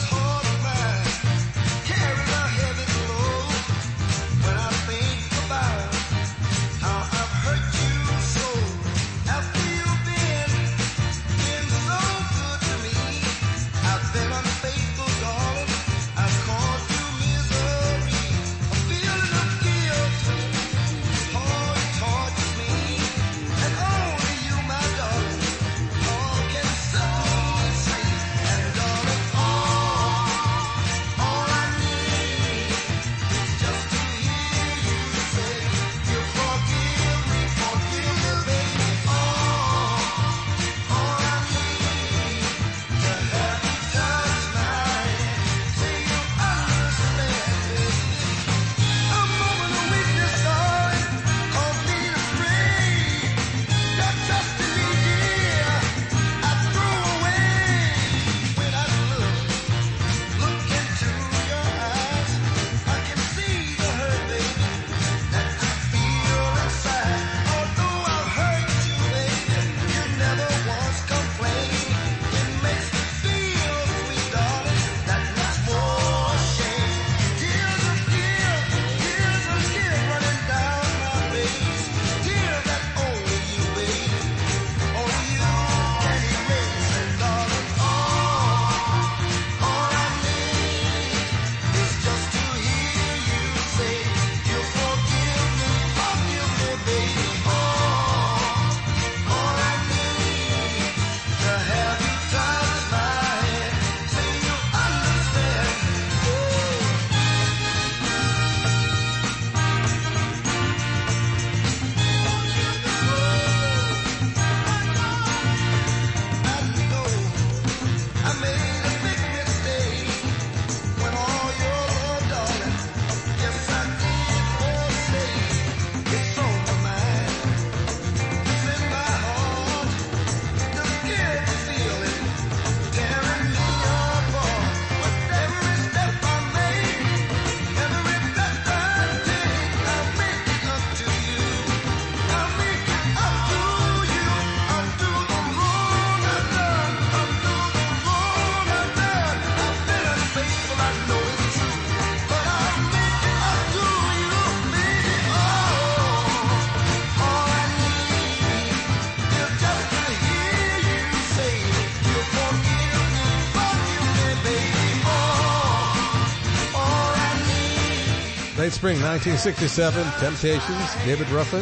Late spring nineteen sixty-seven, Temptations, David Ruffin.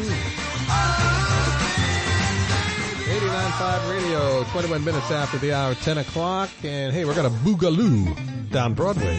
eighty-nine point five Radio, twenty-one minutes after the hour, ten o'clock. And hey, we're going to Boogaloo down Broadway.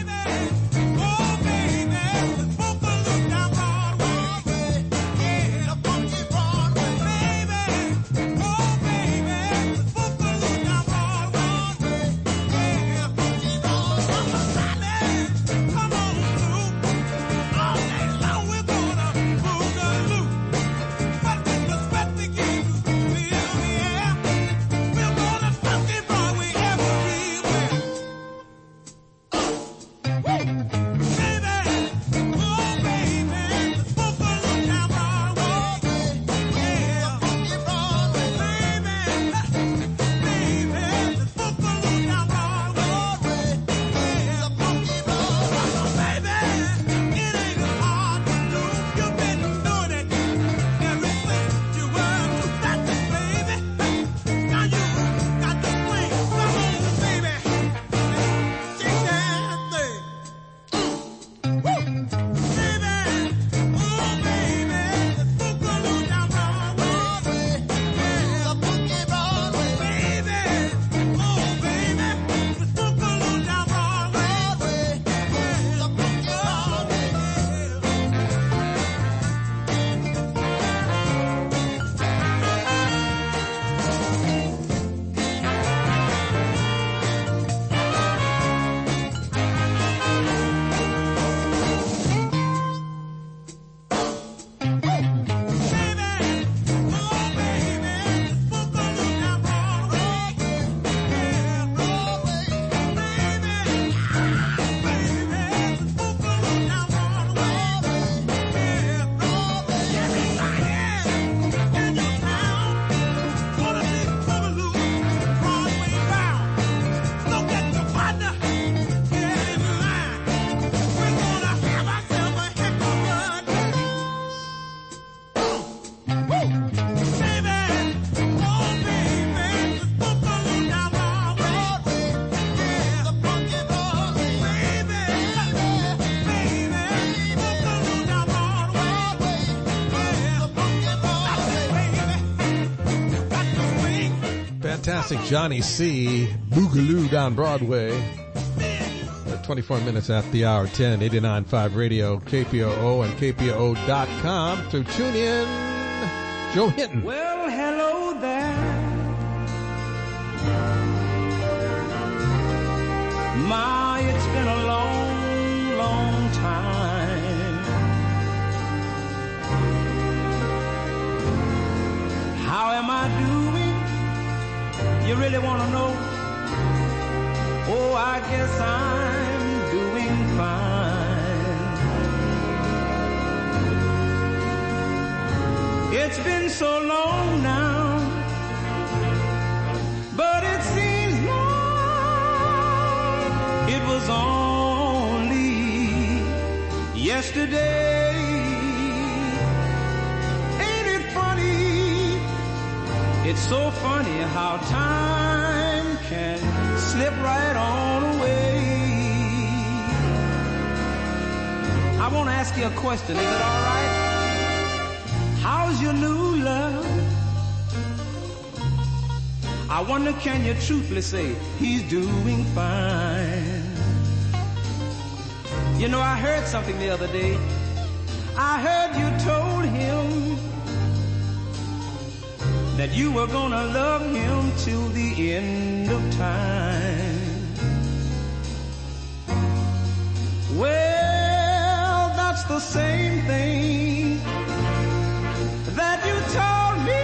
Woo! fantastic Johnny C. Boogaloo down Broadway. At twenty-four minutes after the hour, ten, eighty-nine point five Radio, K P O O and K P O O dot com through TuneIn. Joe Hinton. Well, hello there. My, it's been a long, long time. How am I doing? You really want to know? Oh, I guess I'm doing fine. It's been so long now, but it seems like it was only yesterday. Ain't it funny? It's so funny how time can slip right on away. I want to ask you a question. Is it all right? How's your new love? I wonder, can you truthfully say he's doing fine? You know, I heard something the other day. I heard you told him that you were gonna love him till the end of time. Well, that's the same thing that you told me.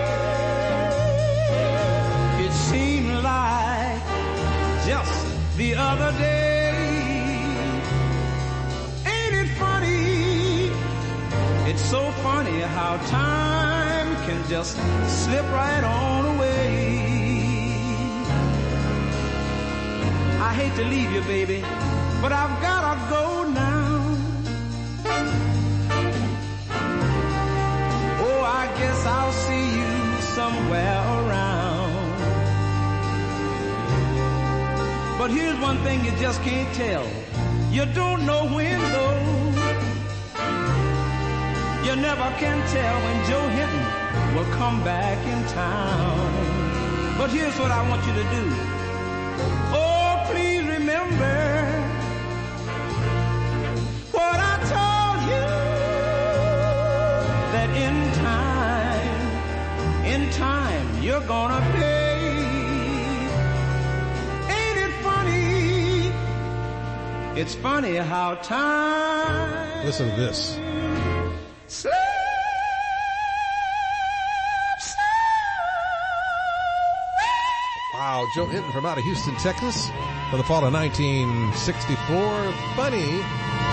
It seemed like just the other day. Ain't it funny? It's so funny how time can just slip right on away. I hate to leave you, baby, but I've gotta go now. Oh, I guess I'll see you somewhere around. But here's one thing you just can't tell. You don't know when, though. You never can tell when Joe Hinton will come back in town. But here's what I want you to do. Oh, please remember what I told you, that in time, in time, you're gonna pay. Ain't it funny? It's funny how time... Listen to this. Slip, Wow, Joe Hinton from out of Houston, Texas, for the fall of nineteen sixty-four. Funny.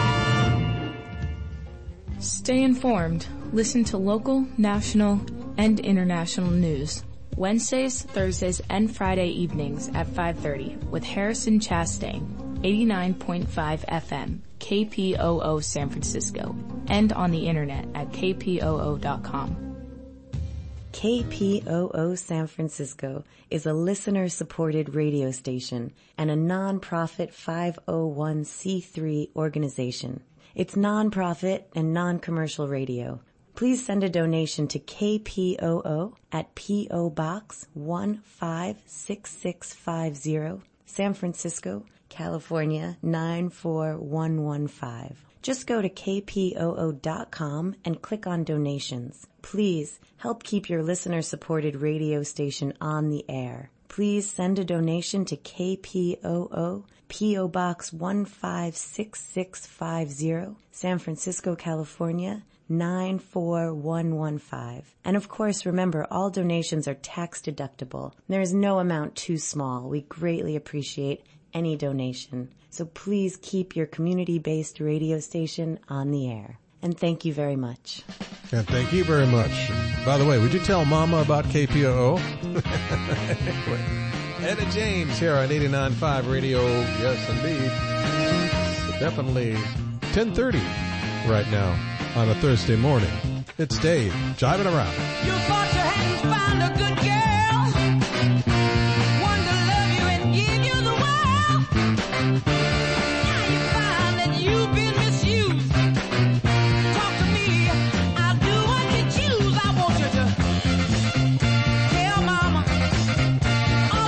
Stay informed. Listen to local, national, and international news. Wednesdays, Thursdays, and Friday evenings at five thirty with Harrison Chastain, eighty-nine point five F M, K P O O San Francisco, and on the internet at K P O O dot com. K P O O San Francisco is a listener-supported radio station and a non-profit five oh one c three organization. It's non-profit and non-commercial radio. Please send a donation to K P O O at P O Box one five six six five zero, San Francisco, California nine four one one five. Just go to K P O O dot com and click on donations. Please help keep your listener-supported radio station on the air. Please send a donation to K P O O, P O Box one five six six five zero, San Francisco, California nine four one one five. And of course, remember, all donations are tax deductible. There is no amount too small. We greatly appreciate any donation. So please keep your community-based radio station on the air. And thank you very much. And thank you very much. By the way, would you tell Mama about K P O O? Anyway, Etta James here on eighty-nine point five Radio. Yes, indeed. So definitely ten thirty right now on a Thursday morning. It's Dave, jiving around. You thought you hadn't found a good girl, one to love you and give you the world. Now you find that you've been misused. Talk to me, I'll do what you choose. I want you to tell Mama all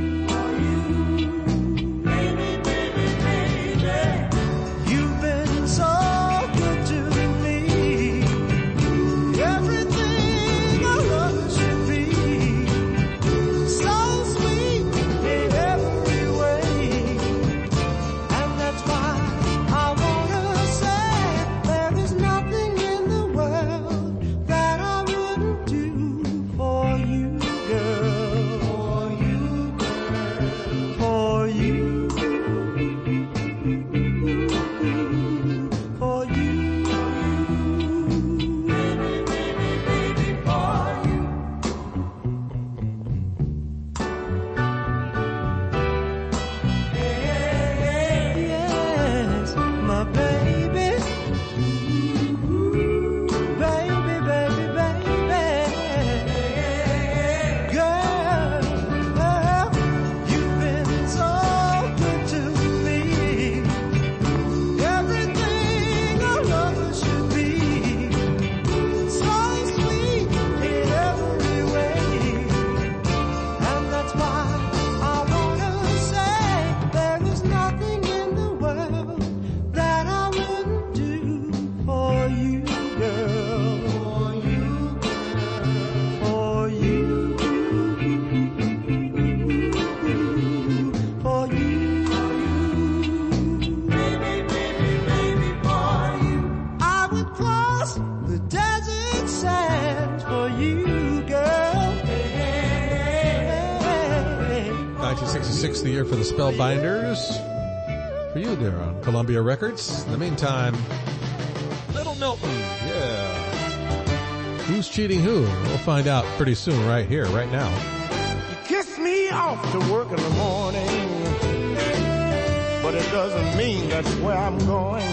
sixth year for the Spellbinders. For you there on Columbia Records. In the meantime, Little Milton, yeah. Who's cheating who? We'll find out pretty soon right here, right now. You kiss me off to work in the morning, but it doesn't mean that's where I'm going.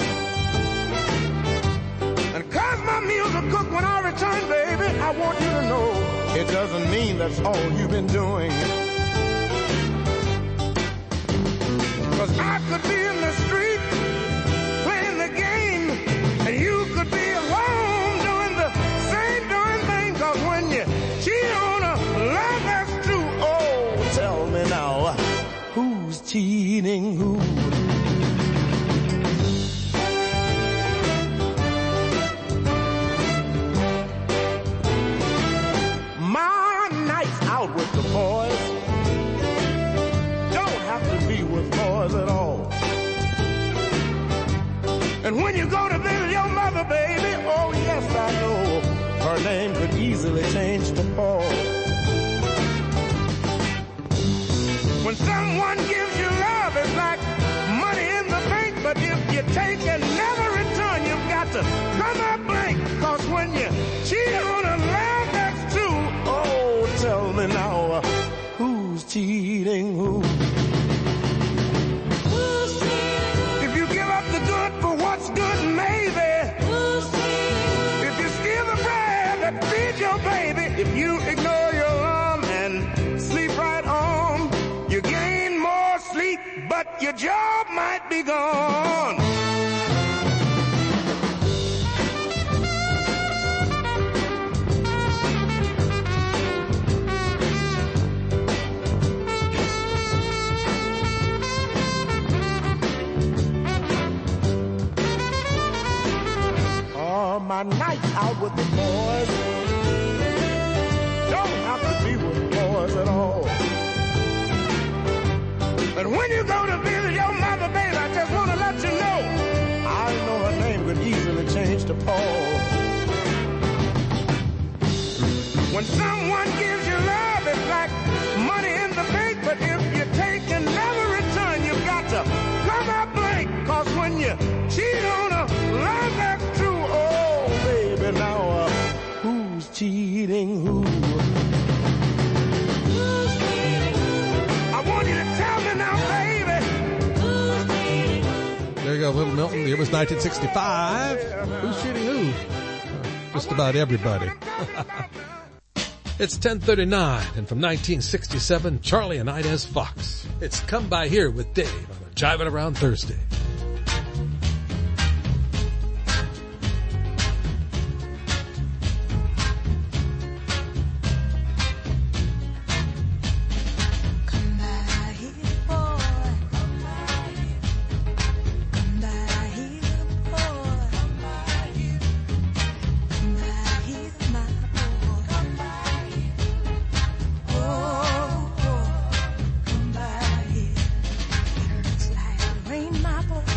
And cause my meals are cooked when I return, baby, I want you to know it doesn't mean that's all you've been doing. Cause I could be in the street playing the game, and you could be alone doing the same darn thing. Cause when you cheat on a love that's true, oh, tell me now, who's cheating who? My nights out with the boys don't have to be with boys at all. And when you go to visit your mother, baby, oh yes, I know her name could easily change to Paul. When someone gives you love, it's like money in the bank, but if you take and never return, you've got to come up blank. Cause when you cheat on a love that's true, oh, tell me now, uh, who's cheating who? If you give up the good for what's good, maybe. If you steal the bread that feeds your baby, if you ignore your alarm and sleep right on, you gain more sleep, but your job might be gone. Oh, my nights out with the boys don't have to be with boys at all. But when you go to visit your mother, baby, I just want to let you know, I know her name could easily change to Paul. When someone gives you love, it's like money in the bank, but if you take and never return, you've got to come up blank. Cause when you cheat on a love that's true, oh, baby, now, uh, who's cheating who? There you go, Little Milton. It was nineteen sixty-five. Who's cheating who? Just about everybody. It's ten thirty-nine, and from nineteen sixty-seven, Charlie and Inez Fox. It's Come By Here with Dave on a Jiving Around Thursday. Rain, my boy.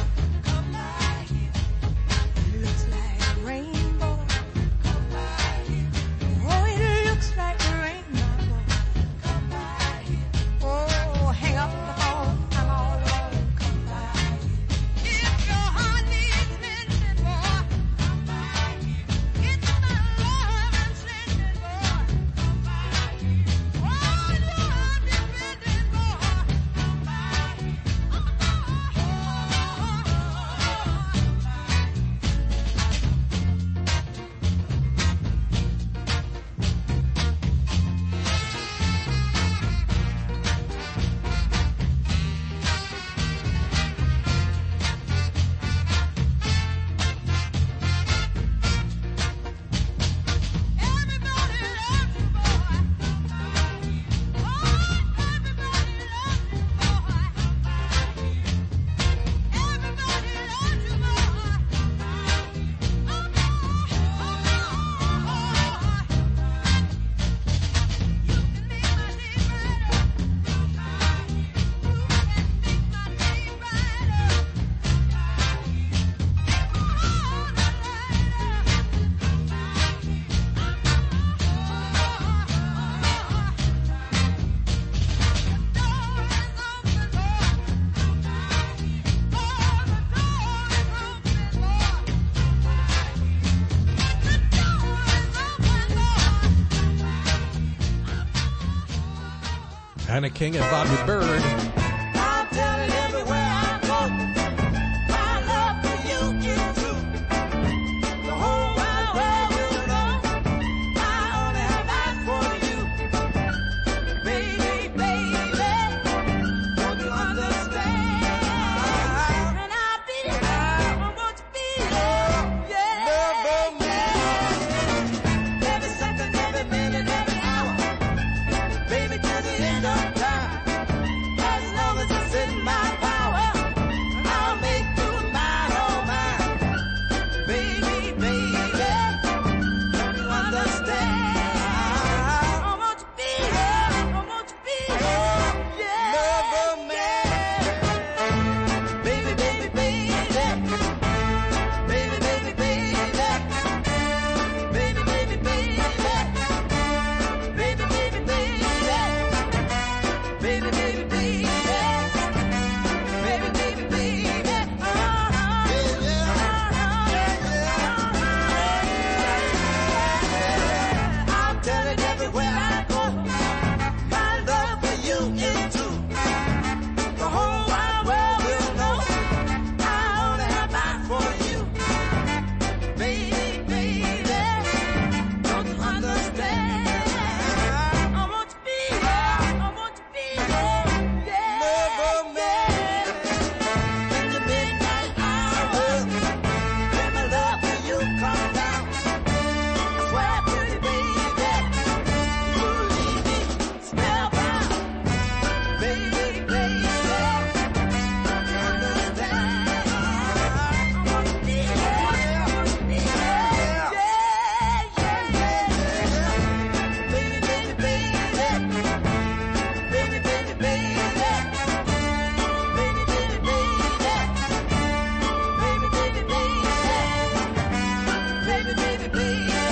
Anna King and Bobby Bird. I'm telling everywhere I go, my love for you is true. The whole wide world will know I only have eyes for you. Baby, baby, don't you understand? And I'll be there, I want to be there, yeah. Lover man, every second, every minute, every hour, baby, to the end of time. As long as it's in my power, I'll make you mine, oh mine. Baby, baby, don't you understand? I want to be here, I want to be here, yeah. Lover man, baby, baby, baby, baby, baby, baby, baby, baby, baby, baby, baby, baby, baby, baby, baby, baby, baby, I'm telling everywhere I go, my love for you is true. The whole wide world will know I only have eyes for you. Baby, baby, don't you understand? I want to be there, I want to be there, yeah. Lover man, in the midnight hours, when my love for you comes down, I swear, pretty baby, you will leave me spellbound. Baby, baby, don't you understand? I want to be there, I want to be there, yeah, yeah, yeah. Baby, baby, baby, baby, baby, baby, baby, baby, baby, baby, baby, baby, baby, baby, baby, baby,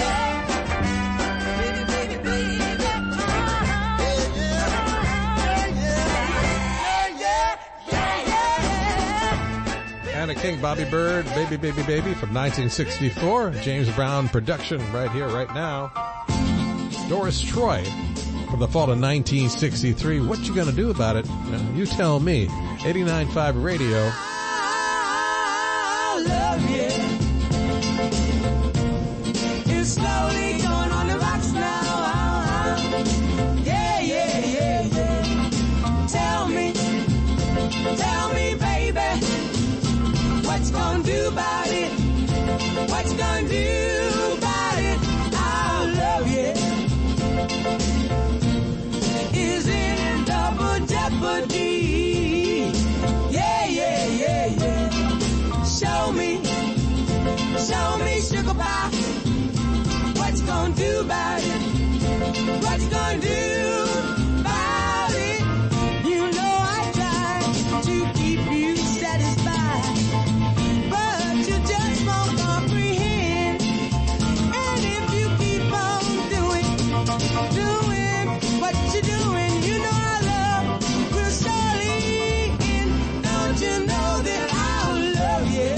Anna King, Bobby Bird, Baby, Baby, Baby from nineteen sixty-four. James Brown production right here, right now. Doris Troy from the fall of nineteen sixty-three. What you gonna do about it? Uh, you tell me. eighty-nine point five Radio. I love you. It's slowly going on the rocks now. Yeah, yeah, yeah, yeah. Tell me, tell me, baby, what you gonna do about it? What you gonna do about it? I love you. Is in double jeopardy. Yeah, yeah, yeah, yeah. Show me, show me, sugar pie. What you gonna do about it? What you gonna do about it? You know I try to keep you satisfied, but you just won't comprehend. And if you keep on doing, doing what you're doing, you know our love will surely end. Don't you know that I'll love you?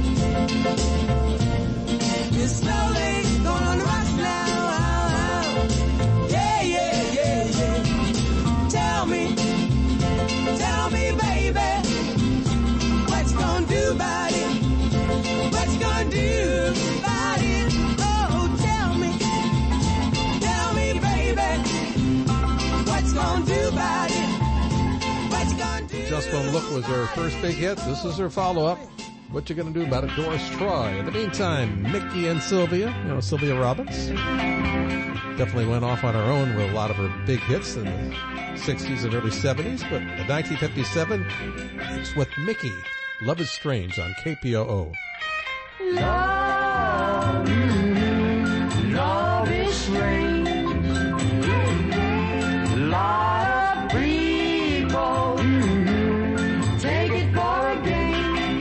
It's slowly going on the rocks now. Yeah, yeah, yeah, yeah. Tell me, tell me, baby, what you gonna do about it? What you gonna do about it? Oh, tell me, tell me, baby, what you gonna do about it? What you gonna do? Just One Look was her first big hit. This is her follow-up. What you gonna do about it? Doris Troy. In the meantime, Mickey and Sylvia, you know, Sylvia Roberts, definitely went off on her own with a lot of her big hits in the sixties and early seventies, but in nineteen fifty-seven, it's with Mickey. Love is Strange on K P O O. Love, love is strange. Lot of people take it for a game.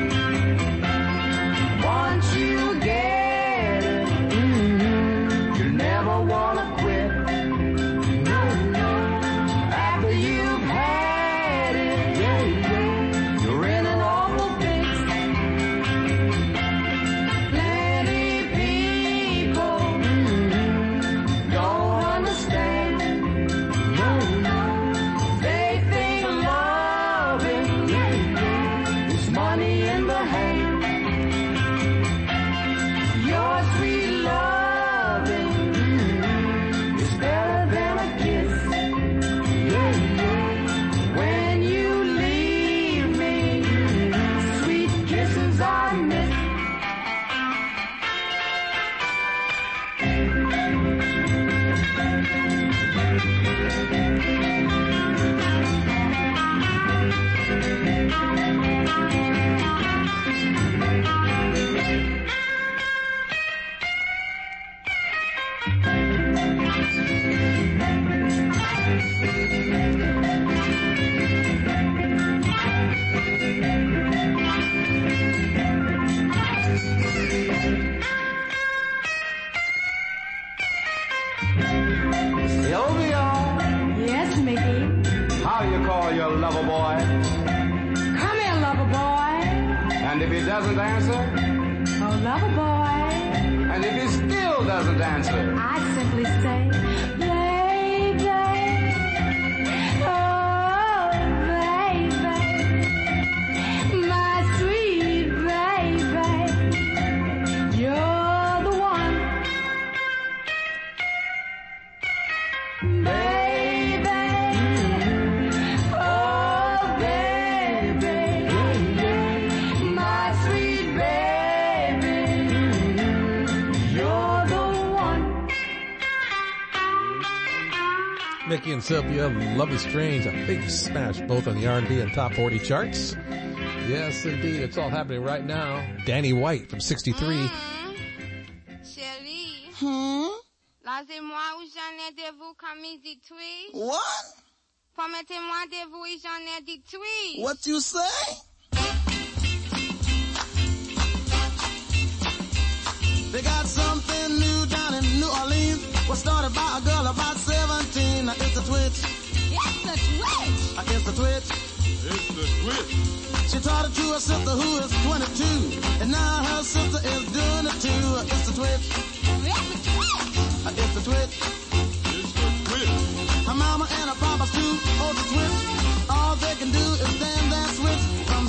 Once you get it, you never wanna quit. After you've had it, you're in an awful fix. Plenty And if he doesn't answer? Oh, lover boy. And if he still doesn't answer? I simply say, baby, oh, baby, my sweet baby, you're the one. Baby, oh, baby, my sweet baby, you're the one. Mickey and Sylvia, Love is Strange, a big smash both on the R and B and Top forty charts. Yes, indeed. It's all happening right now. Danny White from sixty-three. Chérie. Hmm? Laissez-moi où j'en ai de vous comme il dit tweet. What? Permettez-moi de vous et j'en ai dit tweet. What you say? They got something new down in New Orleans. Was started by a girl about seventeen. Now it's a twitch. It's the twitch. Uh, It's a twitch. It's the twitch. She taught it to her sister who is twenty-two. And now her sister is doing it too. Uh, It's the twitch. It's the twitch. Uh, It's the twitch. It's the twitch. Her mama and her papa's too old to twitch. All they can do is stand there and switch from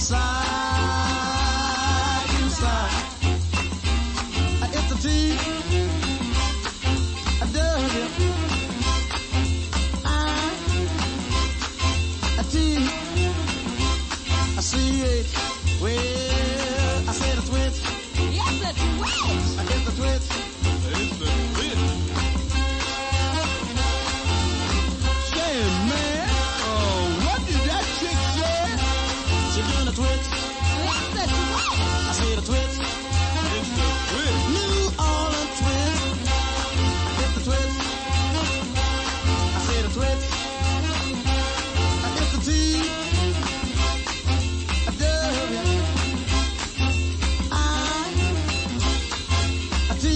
side to side. Uh, It's a T. A W. I. A T. A C H. Well, I said a twitch. It's the twitch. I guess the twitch. It's the twitch. Say, man, oh, what did that chick say? She doing a twitch. It's the twitch. I said a twitch. It's the twitch. New Orleans twitch. I guess the twitch. I said a twitch. I guess the T. A W. I. A T.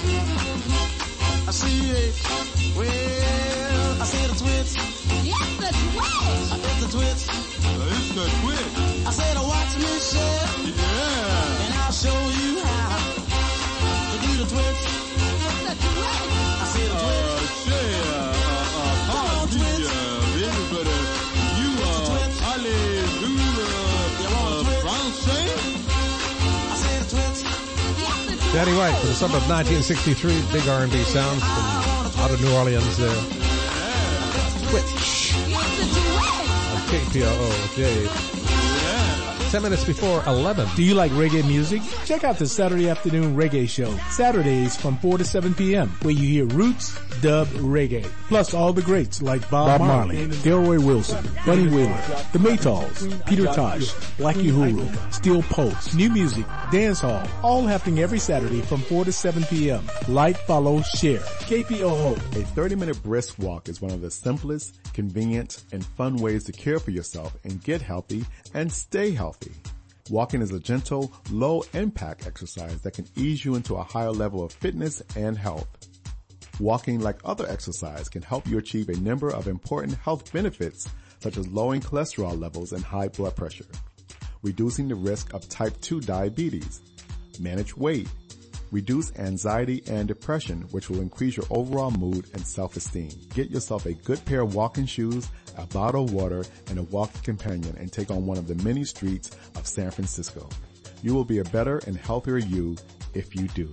A C H. Well, I said a twitch. It's the twitch. I guess the twitch. It's the twitch. I said, watch me share. Yeah. And I'll show you how to do the twitch. It's the twitch. I said a Uh, twitch. say, uh, uh, uh, pardon me, uh, baby, but, uh, you, uh, allez do, uh, uh, Francais? I said a twitch. It's the twitch. Danny White from the summer of nineteen sixty-three. Big R and B sounds from out of New Orleans there. Twitch. It's the twitch. On K P O O, Dave. Ten minutes before eleven. Do you like reggae music? Check out the Saturday Afternoon Reggae Show, Saturdays from four to seven p.m., where you hear roots, dub, reggae, plus all the greats like Bob, Bob Marley, Delroy Wilson, Bunny Wheeler, The Maytals, Peter Tosh, Blackie Uhuru, Steel Pulse, new music, dance hall, all happening every Saturday from four to seven p.m. Like, follow, share. K P O O. A thirty-minute brisk walk is one of the simplest, convenient, and fun ways to care for yourself and get healthy and stay healthy. Walking is a gentle, low-impact exercise that can ease you into a higher level of fitness and health. Walking, like other exercise, can help you achieve a number of important health benefits, such as lowering cholesterol levels and high blood pressure, reducing the risk of type two diabetes, manage weight, reduce anxiety and depression, which will increase your overall mood and self-esteem. Get yourself a good pair of walking shoes, a bottle of water, and a walking companion, and take on one of the many streets of San Francisco. You will be a better and healthier you if you do.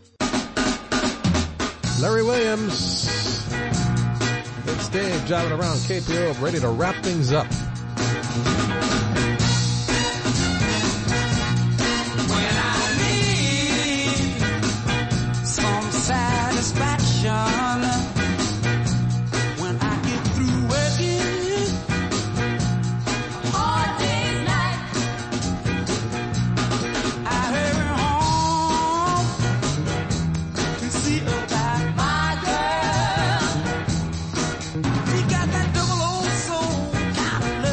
Larry Williams. It's Dave driving around K P O, ready to wrap things up. When I need some satisfaction, when I get through working all day and night, I hurry home to see about my girl. She got that double O soul kind of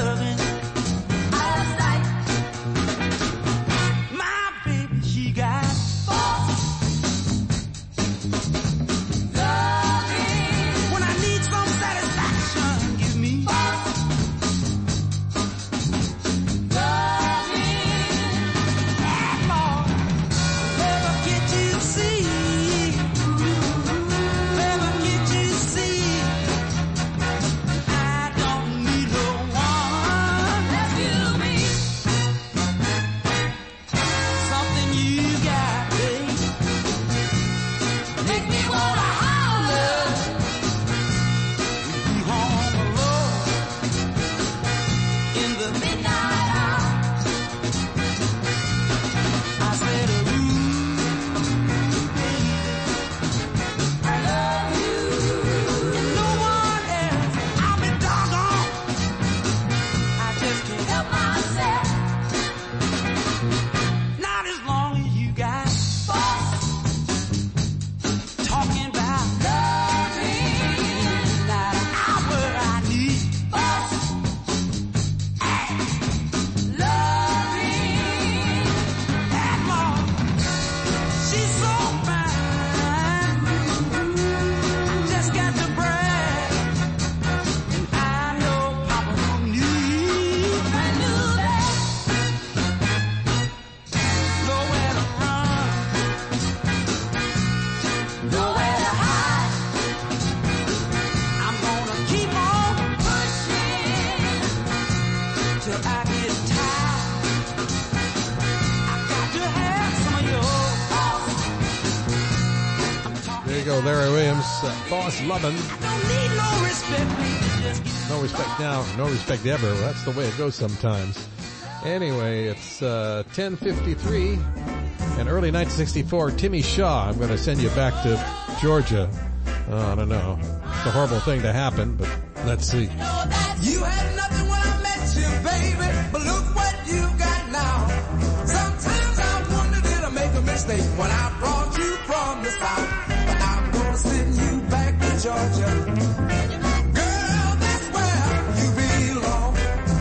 go, Larry Williams, uh, Boss Lovin'. Need no respect. No respect now, no respect ever. That's the way it goes sometimes. Anyway, it's uh, ten fifty-three, and early nineteen sixty-four, Timmy Shaw. I'm going to send you back to Georgia. Uh, I don't know. It's a horrible thing to happen, but let's see. You had nothing when I met you, baby, but look what you got now. Sometimes I wonder, did I make a mistake when I brought you from the south? But I'm going to send you back to Georgia. Girl, that's where you belong.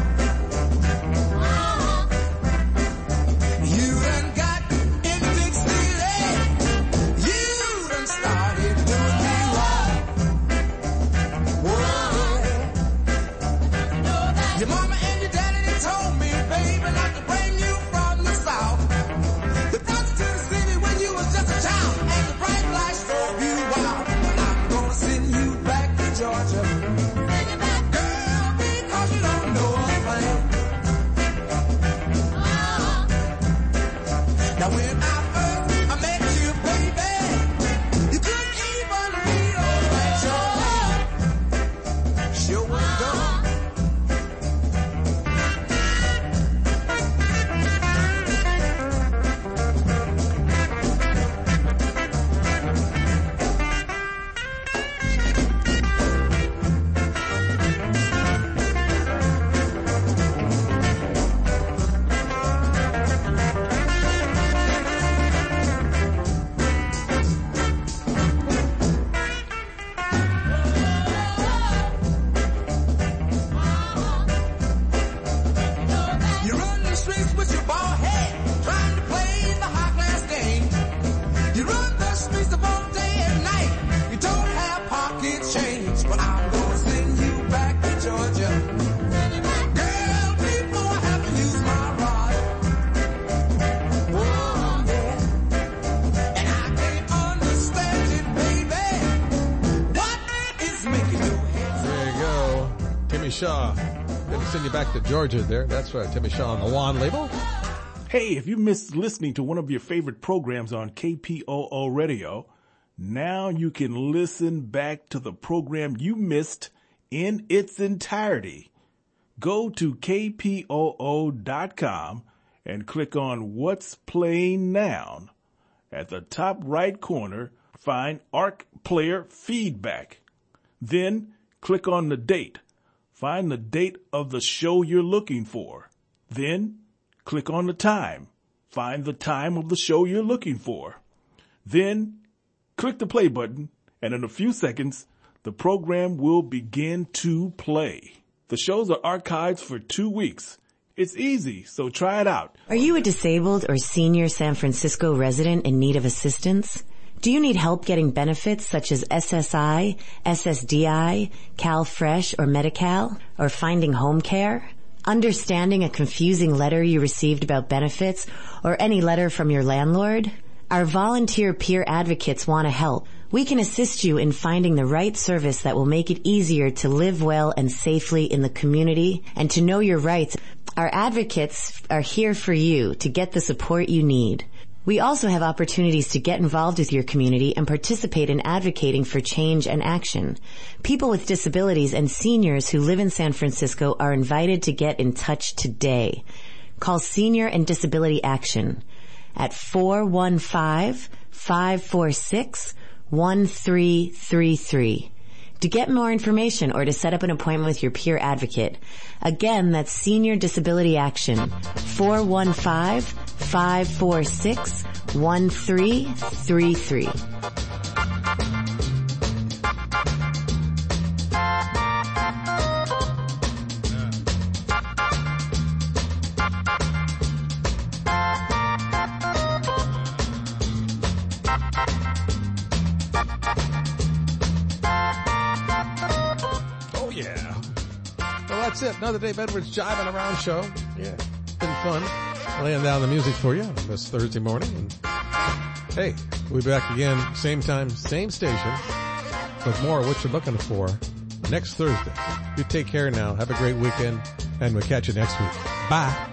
You done got in big city. You done started doing me wrong. Whoa. Your mama and your daddy, they told me, baby, not to bring you from the south. They brought you to the city when you was just a child, and the bright lights drove you wild. But I'm gonna send you back to Georgia. Girl, because you don't know a thing. Now when I first I met you, baby, you couldn't even read or write your name. Sure was dumb. You run the streets with your bald head, trying to play the high class game. You run the streets of all day and night. You don't have pocket change, but I'm gonna send you back to Georgia. Girl, before I have to use my rod. Whoa, yeah. And I can't understand it, baby. What is making your head so There you go. Timmy Shaw. Going to send you back to Georgia there. That's right, Timmy Shaw on the Juan label. Hey, if you missed listening to one of your favorite programs on K P O O Radio, now you can listen back to the program you missed in its entirety. Go to K P O O dot com and click on What's Playing Now. At the top right corner, find Arc Player Feedback. Then click on the date. Find the date of the show you're looking for. Then click on the time. Find the time of the show you're looking for. Then click the play button, and in a few seconds, the program will begin to play. The shows are archived for two weeks. It's easy, so try it out. Are you a disabled or senior San Francisco resident in need of assistance? Do you need help getting benefits such as S S I, S S D I, CalFresh, or Medi-Cal, or finding home care? Understanding a confusing letter you received about benefits, or any letter from your landlord? Our volunteer peer advocates want to help. We can assist you in finding the right service that will make it easier to live well and safely in the community and to know your rights. Our advocates are here for you to get the support you need. We also have opportunities to get involved with your community and participate in advocating for change and action. People with disabilities and seniors who live in San Francisco are invited to get in touch today. Call Senior and Disability Action at four one five, five four six, one three three three. To get more information or to set up an appointment with your peer advocate. Again, that's Senior Disability Action, four one five, five four six, one three three three. That's it. Another Dave Edwards Jiving Around show. Yeah, been fun laying down the music for you on this Thursday morning. And hey, we'll be back again, same time, same station, with more of what you're looking for next Thursday. You take care now. Have a great weekend, and we'll catch you next week. Bye.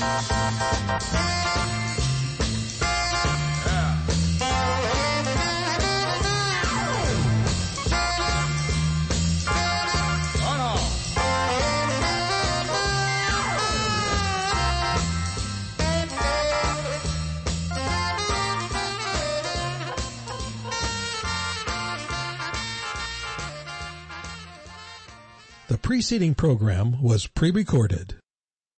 The preceding program was pre-recorded.